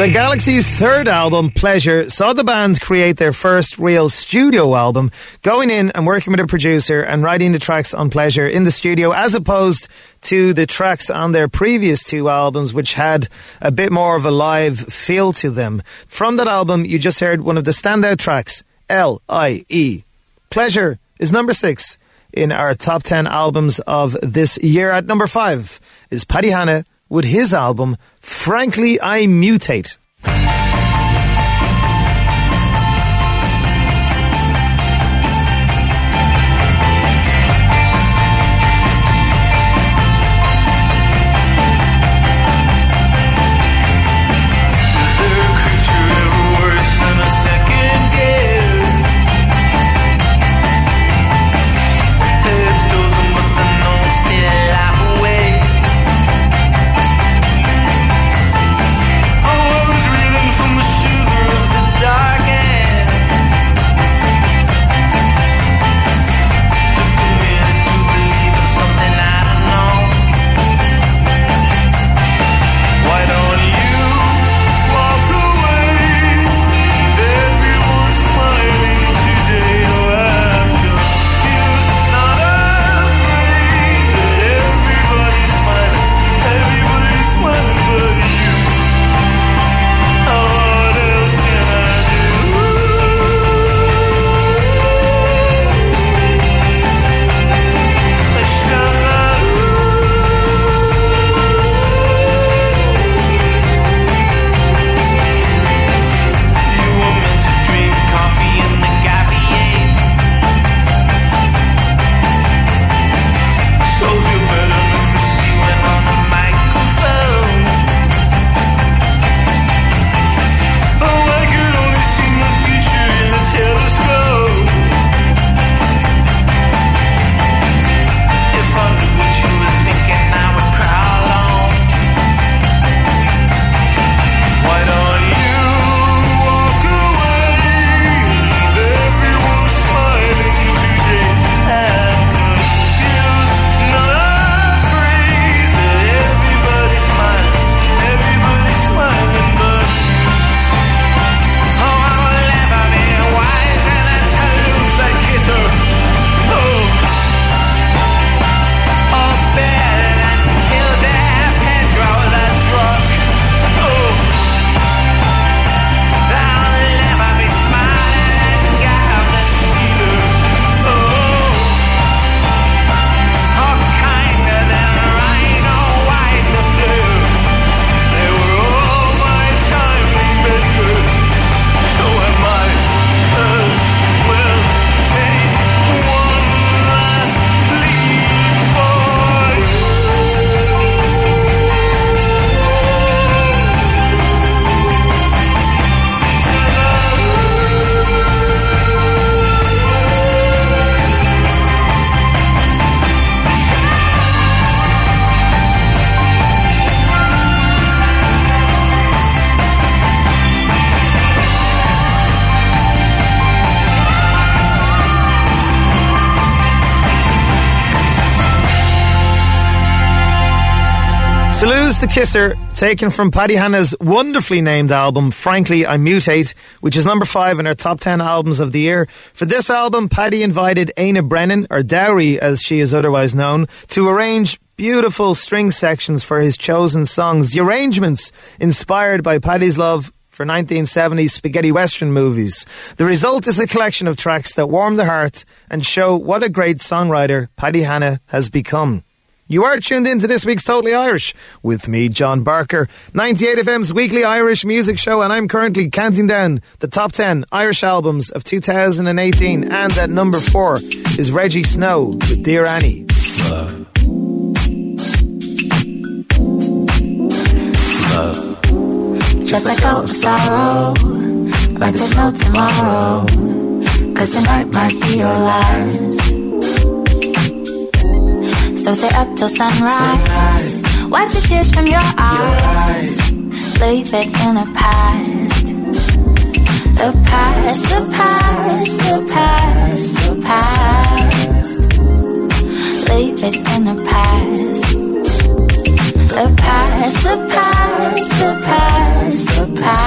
The Galaxy's third album, Pleasure, saw the band create their first real studio album, going in and working with a producer and writing the tracks on Pleasure in the studio, as opposed to the tracks on their previous two albums, which had a bit more of a live feel to them. From that album, you just heard one of the standout tracks, L.I.E. Pleasure is number 6 in our top 10 albums of this year. At number 5 is Paddy Hanna with his album, Frankly I Mutate. To Lose the Kisser, taken from Paddy Hanna's wonderfully named album, Frankly I Mutate, which is number 5 in our top 10 albums of the year. For this album, Paddy invited Aina Brennan, or Dowry as she is otherwise known, to arrange beautiful string sections for his chosen songs. The arrangements inspired by Paddy's love for 1970s spaghetti western movies. The result is a collection of tracks that warm the heart and show what a great songwriter Paddy Hanna has become. You are tuned in to this week's Totally Irish with me, John Barker, 98FM's weekly Irish music show, and I'm currently counting down the top 10 Irish albums of 2018. And at number 4 is Reggie Snow with Dear Annie. Love. Just let go of sorrow, like there's no tomorrow, 'cause tonight might be your last. So stay up till sunrise. Wipe the tears from your eyes. Leave it in the past. The past, the past, the past, the past. Leave it in the past. The past, the past, the past, the past.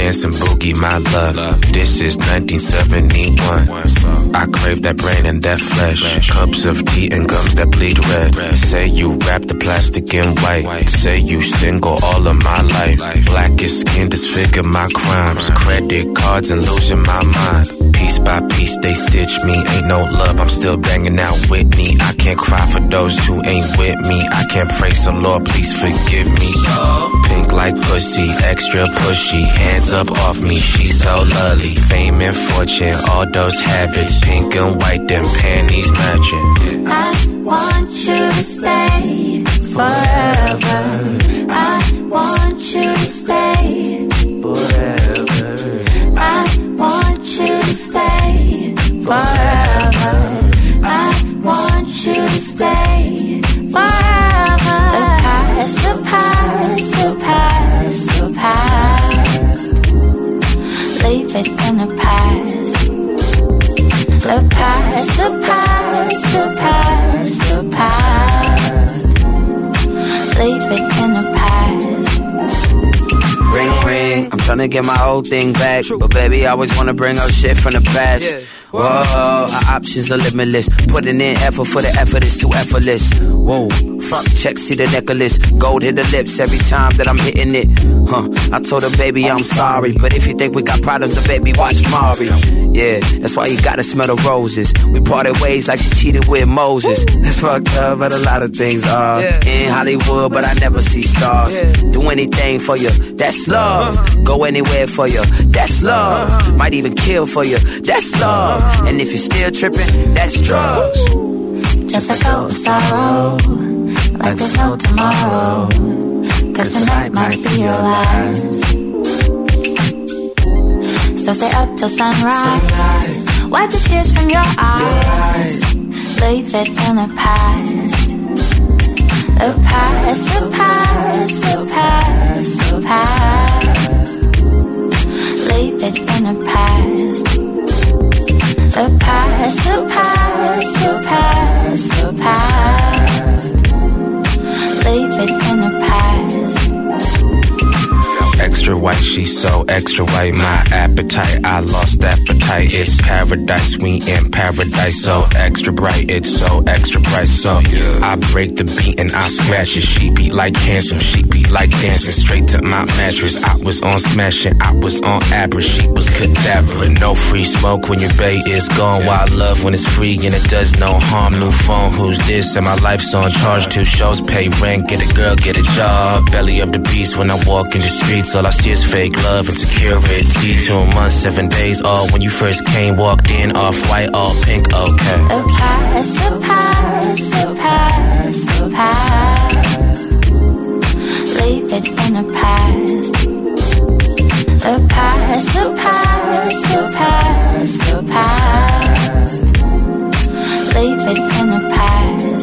dancing boogie, my love. This is 1971. I crave that brain and that flesh. Cups of tea and gums that bleed red. Say you wrap the plastic in white. Say you single all of my life. Blackest skin disfigure my crimes. Credit cards and losing my mind. Piece by piece they stitch me. Ain't no love, I'm still banging out Whitney. I can't cry for those who ain't with me. I can't pray, so Lord please forgive me. Pink like pussy, extra pushy. Hands up off me, she's so lovely. Fame and fortune, all those habits. Pink and white, them panties matching. I want you to stay forever. I want you to stay forever. I want you to stay forever. I want you to stay forever. The past, the past, the past, the past. Leave it in the past. The past, the past, the past, the past. Leave it in the past. Ring, ring, I'm tryna get my old thing back. But baby, I always wanna bring up shit from the past. Whoa, our options are limitless. Putting in effort for the effort is too effortless. Whoa, fuck, check, see the necklace. Gold hit the lips every time that I'm hitting it. I told her, baby, I'm sorry. But if you think we got problems, then baby, watch Mari. Yeah, that's why you gotta smell the roses. We parted ways like she cheated with Moses. That's fucked up, but a lot of things are. In Hollywood, but I never see stars. Do anything for you, that's love. Go anywhere for you, that's love. Might even kill for you, that's love. And if you're still tripping, that's drugs. Just let go of sorrow, like there's no tomorrow. Cause tonight might be your last. So stay up till sunrise. Wipe the tears from your eyes. Leave it in the past. The past, the past, the past, the past. Leave it in the past. The past, the past, the past, the past. Leave it in the past. Extra white, she's so extra white. My appetite, I lost appetite. It's paradise, we in paradise. So extra bright, it's so extra bright. So I break the beat and I smash it. She beat like cancer, she beat like dancing. Straight to my mattress, I was on smashing, I was on average. She was cadaver. No free smoke when your bae is gone. Wild love when it's free and it does no harm. New phone, who's this? And my life's on charge. 2 shows, pay rent, get a girl, get a job. Belly of the beast when I walk in the streets. All I see is fake love and security. 2 months, 7 days, all when you first came, walked in, off white, all pink, okay. The past, the past, the past, the past. Leave it in the past. The past, the past, the past, the past. Leave it in the past.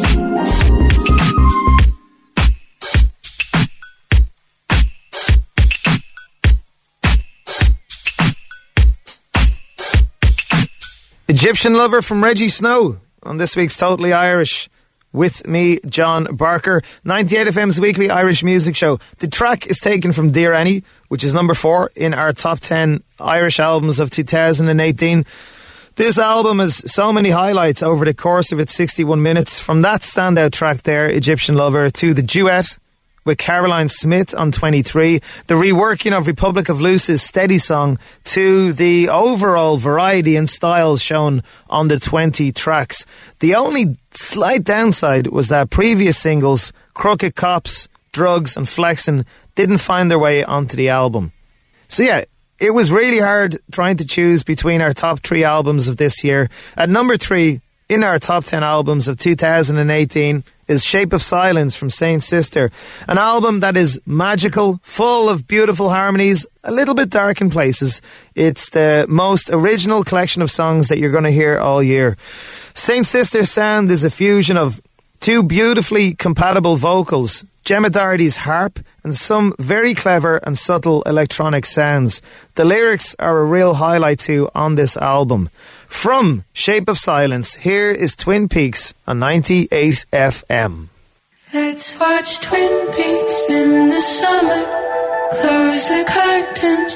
Egyptian Lover from Reggie Snow on this week's Totally Irish with me, John Barker. 98FM's weekly Irish music show. The track is taken from Dear Annie, which is number 4 in our top 10 Irish albums of 2018. This album has so many highlights over the course of its 61 minutes. From that standout track there, Egyptian Lover, to the duet with Caroline Smith on 23, the reworking of Republic of Loose's Steady Song, to the overall variety and styles shown on the 20 tracks. The only slight downside was that previous singles, Crooked Cops, Drugs and Flexin', didn't find their way onto the album. So yeah, it was really hard trying to choose between our top 3 albums of this year. At number 3 in our top 10 albums of 2018 is Shape of Silence from Saint Sister, an album that is magical, full of beautiful harmonies, a little bit dark in places. It's the most original collection of songs that you're going to hear all year. Saint Sister's sound is a fusion of 2 beautifully compatible vocals, Gemma Doherty's harp, and some very clever and subtle electronic sounds. The lyrics are a real highlight too on this album. From Shape of Silence, here is Twin Peaks on 98 FM. Let's watch Twin Peaks in the summer. Close the curtains,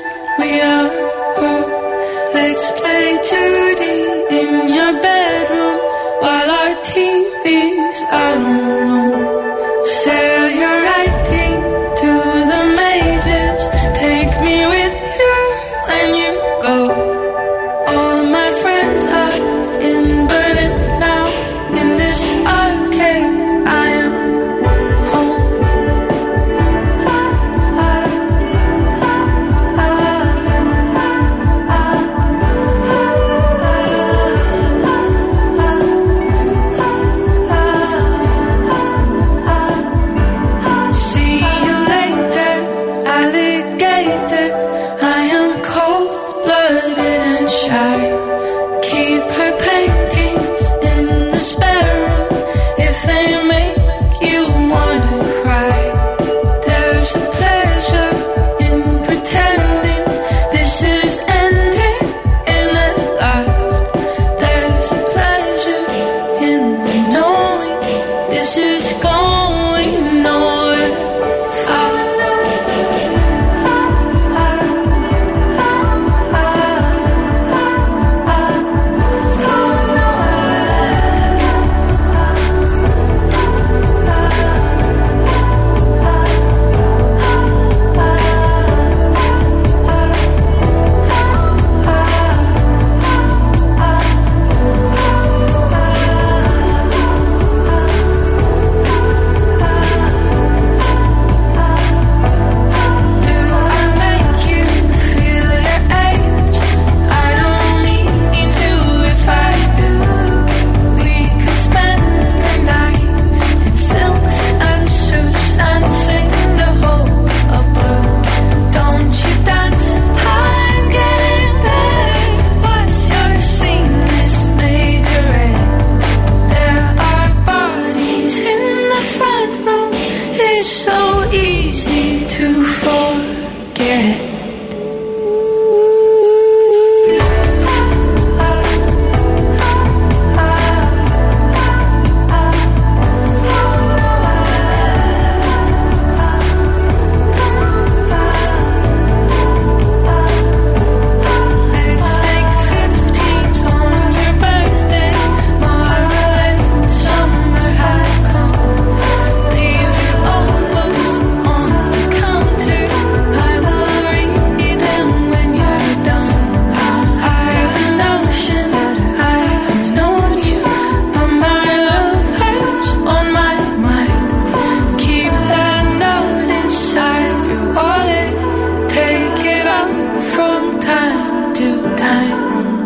we are. Let's play Judy in your bedroom while our TV's I don't know. Sell your writing to the majors. Take me with you when you go. All my friends are in Berlin now. In this arcade I am home. See you later, alligator. I am cold-blooded and shy. Keep her paintings in the spare room if they make you wanna cry. There's a pleasure in pretending this is ending in the last. There's a pleasure in the knowing this is going nowhere fast. So easy to forget. Let's make 15s on your birthday. Marmalade, summer has come. Leave your old books on the counter. I will read them when you're done. I have a notion that I have known you, but my love hurts on my mind. Keep that note inside your wallet. Take it out from time to time,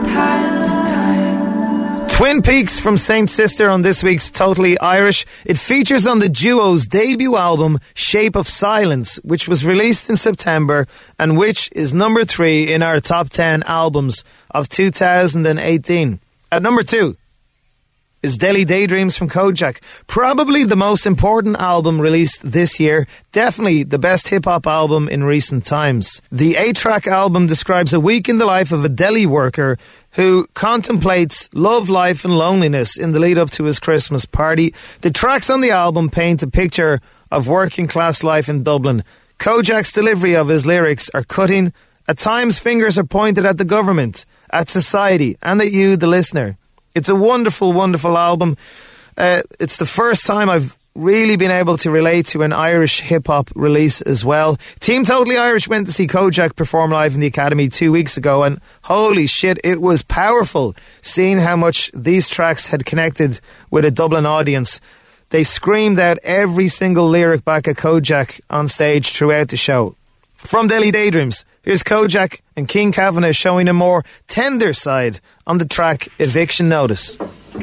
time to time. Twin Peaks from Saint Sister on this week's Totally Irish. It features on the duo's debut album, Shape of Silence, which was released in September and which is number 3 in our top 10 albums of 2018. At number 2 is Delhi Daydreams from Kojak. Probably the most important album released this year. Definitely the best hip-hop album in recent times. The 8-track album describes a week in the life of a deli worker who contemplates love, life and loneliness in the lead up to his Christmas party. The tracks on the album paint a picture of working class life in Dublin. Kojak's delivery of his lyrics are cutting. At times fingers are pointed at the government, at society and at you, the listener. It's a wonderful, wonderful album. It's the first time I've really been able to relate to an Irish hip-hop release as well. Team Totally Irish went to see Kojak perform live in the Academy 2 weeks ago, and holy shit, it was powerful seeing how much these tracks had connected with a Dublin audience. They screamed out every single lyric back at Kojak on stage throughout the show. From Delhi Daydreams, here's Kojak and King Kavanagh showing a more tender side on the track Eviction Notice.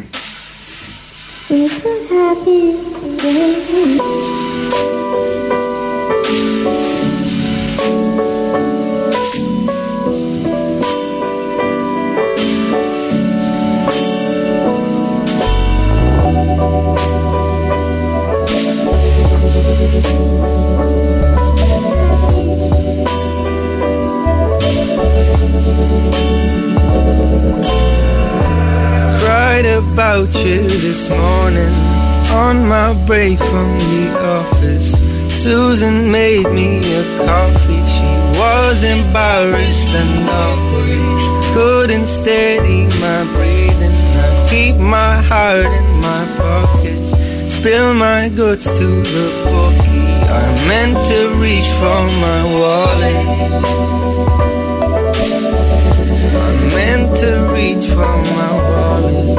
Cried about you this morning on my break from the office. Susan made me a coffee. She was embarrassed enough, couldn't steady my breathing. I keep my heart in my pocket, spill my guts to the bookie. I meant to reach for my wallet, I meant to reach for my wallet.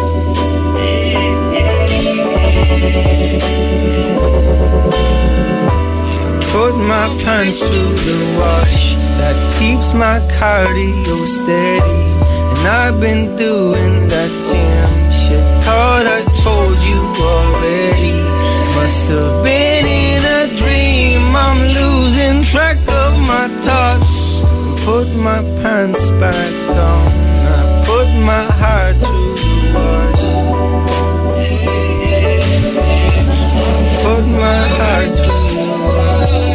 Put my pants through the wash, that keeps my cardio steady. And I've been doing that gym shit, thought I told you already. Must have been in a dream, I'm losing track of my thoughts. Put my pants back on, I put my heart through the wash, put my heart through the wash.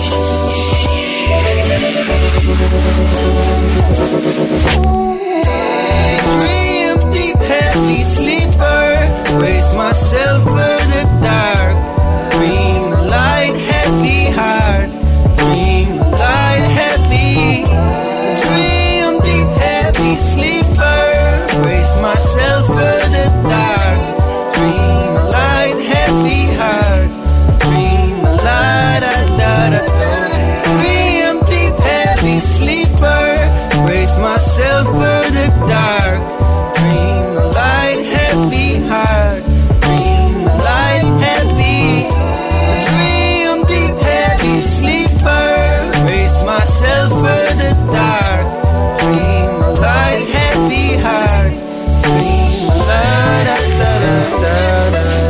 Dream deep, heavy sleeper, brace myself for the dark. Dream light, heavy heart, dream light, heavy. Dream deep, heavy sleeper, brace myself for the dark. Dream light, heavy heart, dream light, da da da. Dream deep, heavy sleeper, brace myself for the dark. Dream light, heavy heart, dream light, heavy. Dream deep, heavy sleeper, brace myself for the dark. Dream light, heavy heart, dream light, da da da da.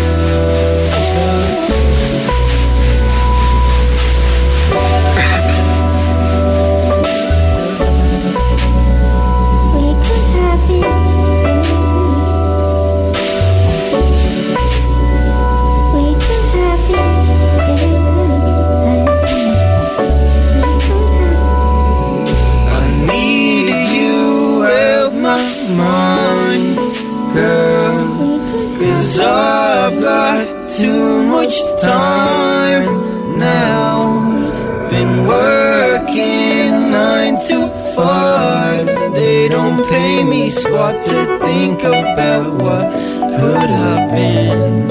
Mind, girl, 'cause I've got too much time now. Been working 9 to 5. They don't pay me squat to think about what could have been.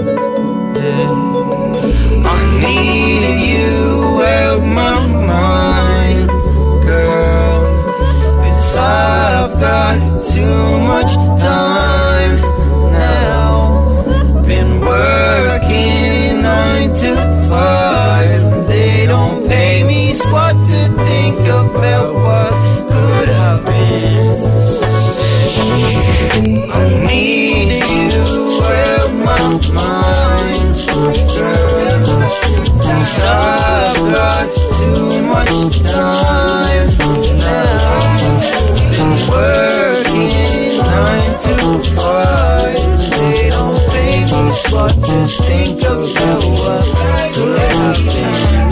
Yeah. I needed you out my mind, girl, 'cause I've got too much time now. Been working 9 to 5. They don't pay me squat to think about what could have been. I needed you out my mind, girl, 'cause I've got too much time now. Been working 9 to 5. They don't pay me squat to think about what could have been.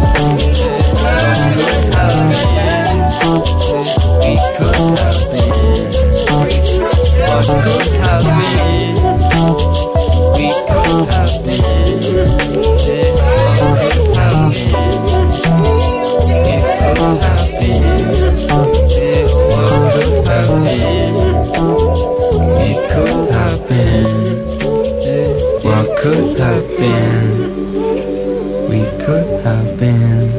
We could have been. What could have been? We could have been. What could have been? It could have been. What could have been? It could have been. What could have been? We could have been.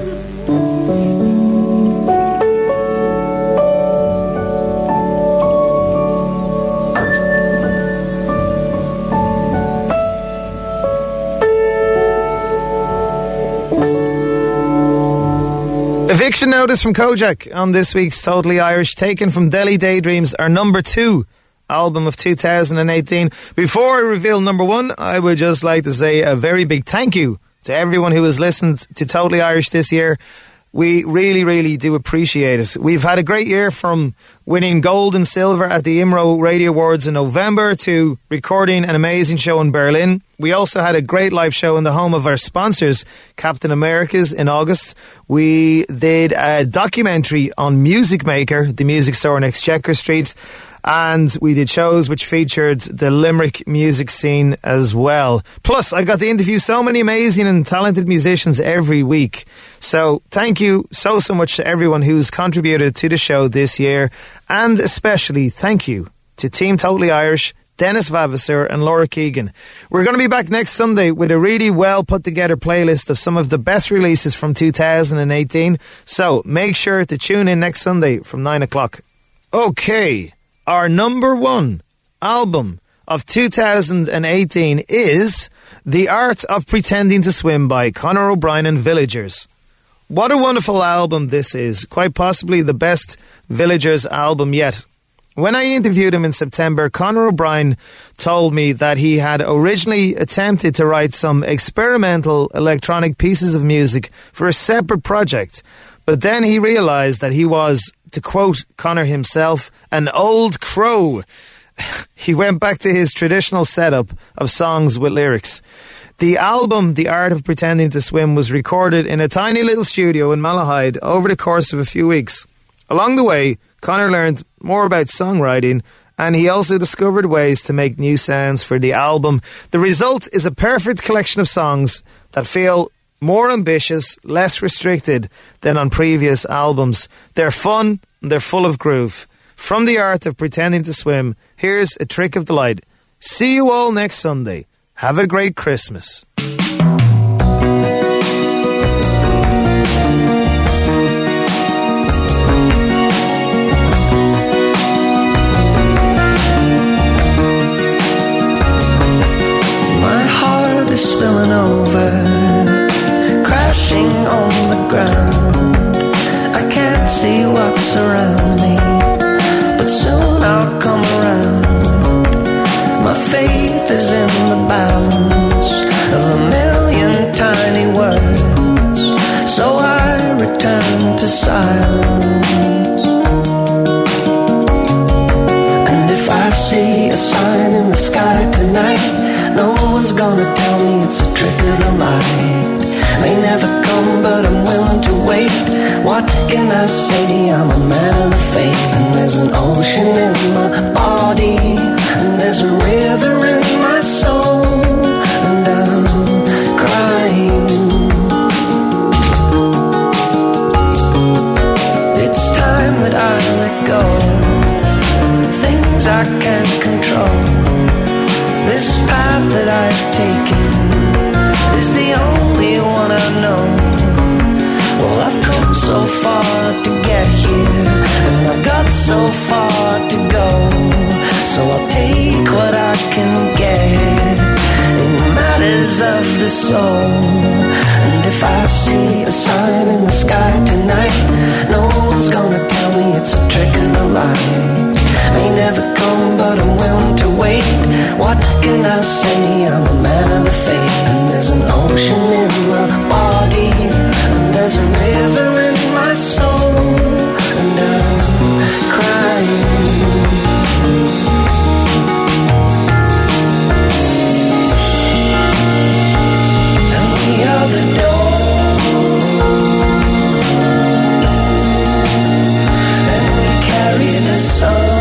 Eviction notice from Kojak on this week's Totally Irish, taken from Delhi Daydreams, our number 2 album of 2018. Before I reveal number 1, I would just like to say a very big thank you to everyone who has listened to Totally Irish this year. We really, really do appreciate it. We've had a great year, from winning gold and silver at the IMRO Radio Awards in November to recording an amazing show in Berlin. We also had a great live show in the home of our sponsors, Captain America's, in August. We did a documentary on Music Maker, the music store on Exchequer Street. And we did shows which featured the Limerick music scene as well. Plus, I got to interview so many amazing and talented musicians every week. So thank you so much to everyone who's contributed to the show this year. And especially thank you to Team Totally Irish, Dennis Vavasseur and Laura Keegan. We're going to be back next Sunday with a really well put together playlist of some of the best releases from 2018. So make sure to tune in next Sunday from 9 o'clock. Okay, our number one album of 2018 is The Art of Pretending to Swim by Conor O'Brien and Villagers. What a wonderful album this is. Quite possibly the best Villagers album yet. When I interviewed him in September, Conor O'Brien told me that he had originally attempted to write some experimental electronic pieces of music for a separate project, but then he realised that he was, to quote Conor himself, an old crow. He went back to his traditional setup of songs with lyrics. The album, The Art of Pretending to Swim, was recorded in a tiny little studio in Malahide over the course of a few weeks. Along the way, Conor learned more about songwriting, and he also discovered ways to make new sounds for the album. The result is a perfect collection of songs that feel more ambitious, less restricted than on previous albums. They're fun and they're full of groove. From The Art of Pretending to Swim, here's A Trick of the Light. See you all next Sunday. Have a great Christmas. Spilling over, crashing on the ground. I can't see what's around me, but soon I'll come around. My faith is in the balance of a million tiny words, so I return to silence. And if I see a sign in the sky tonight, no one's gonna tell me it's a trick of the light. May never come, but I'm willing to wait. What can I say? I'm a man of the faith. And there's an ocean in my body, and there's a river in my soul, and I'm crying. It's time that I let go of things I can't control. This path that I've taken is the only one I know. Well, I've come so far to get here, and I've got so far to go. So I'll take what I can get in matters of the soul. And if I see a sign in the sky tonight, no one's gonna tell me it's a trick of the light. May never come, but I'm willing to wait. What can I say? I'm a man of the faith. And there's an ocean in my body, and there's a river in my soul, and I'm crying. And we are the door, and we carry the sun.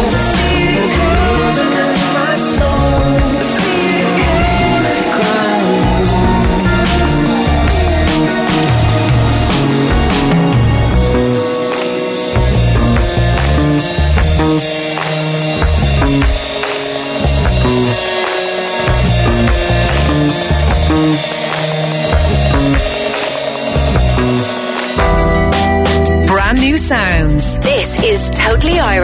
Crying.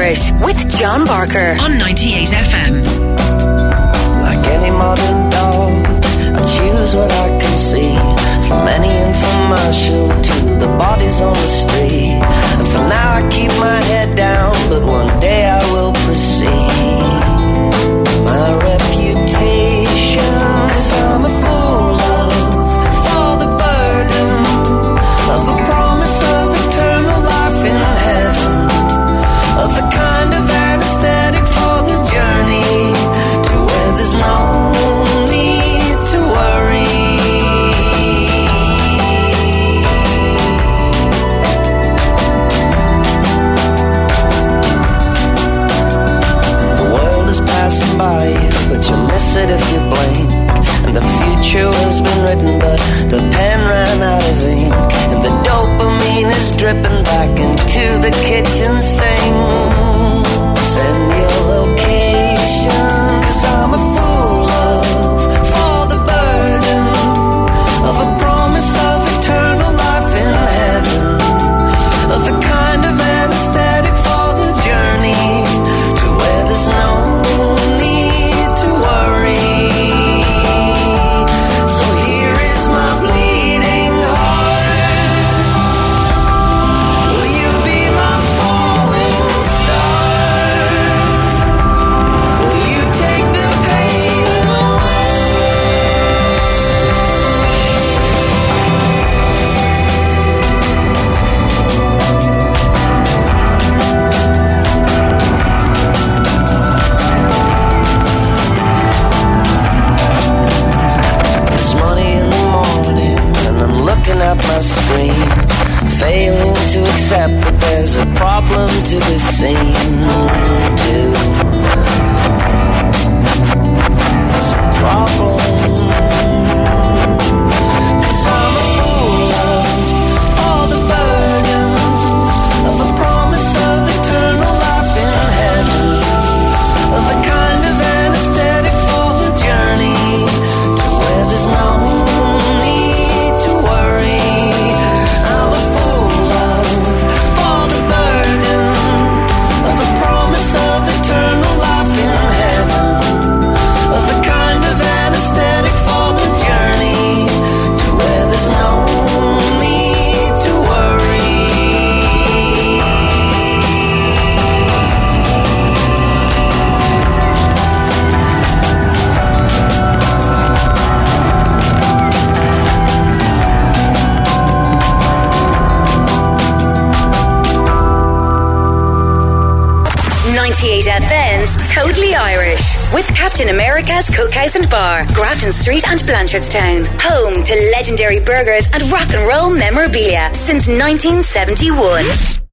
Irish with John Barker on 98 FM. Like any modern dog, I choose what I can see. From any infomercial to the bodies on the street. And for now I keep my head down, but one day I will proceed. My reputation, 'cause I'm a fool for the burden of the promise of eternal life in heaven, of the kind of anesthetic for the journey to where there's no need to worry. Passing by you, but you'll miss it if you blink. And the future has been written, but the pen ran out of ink. And the dopamine is dripping back into the kitchen sink. Send your location, 'cause I'm a fool for the burden of a promise of eternal life in heaven, of the kind of anesthetic for the journey to where there's no need to worry. So here is my bleeding heart. Will you be my falling star? Will you take the pain away? It's money in the morning and I'm looking at my screen, failing to accept that there's a problem to be seen too. It's a problem, 'cause I'm a fool for the burden of the promise of eternal life in heaven, of the kind of anesthetic for the journey to where there's no need to worry. I'm a fool for the burden of the promise of eternal life in heaven, of the kind of anesthetic for the journey to where there's no need to worry. FM's Totally Irish with Captain America's Cookhouse and Bar, Grafton Street and Blanchardstown. Home to legendary burgers and rock and roll memorabilia since 1971.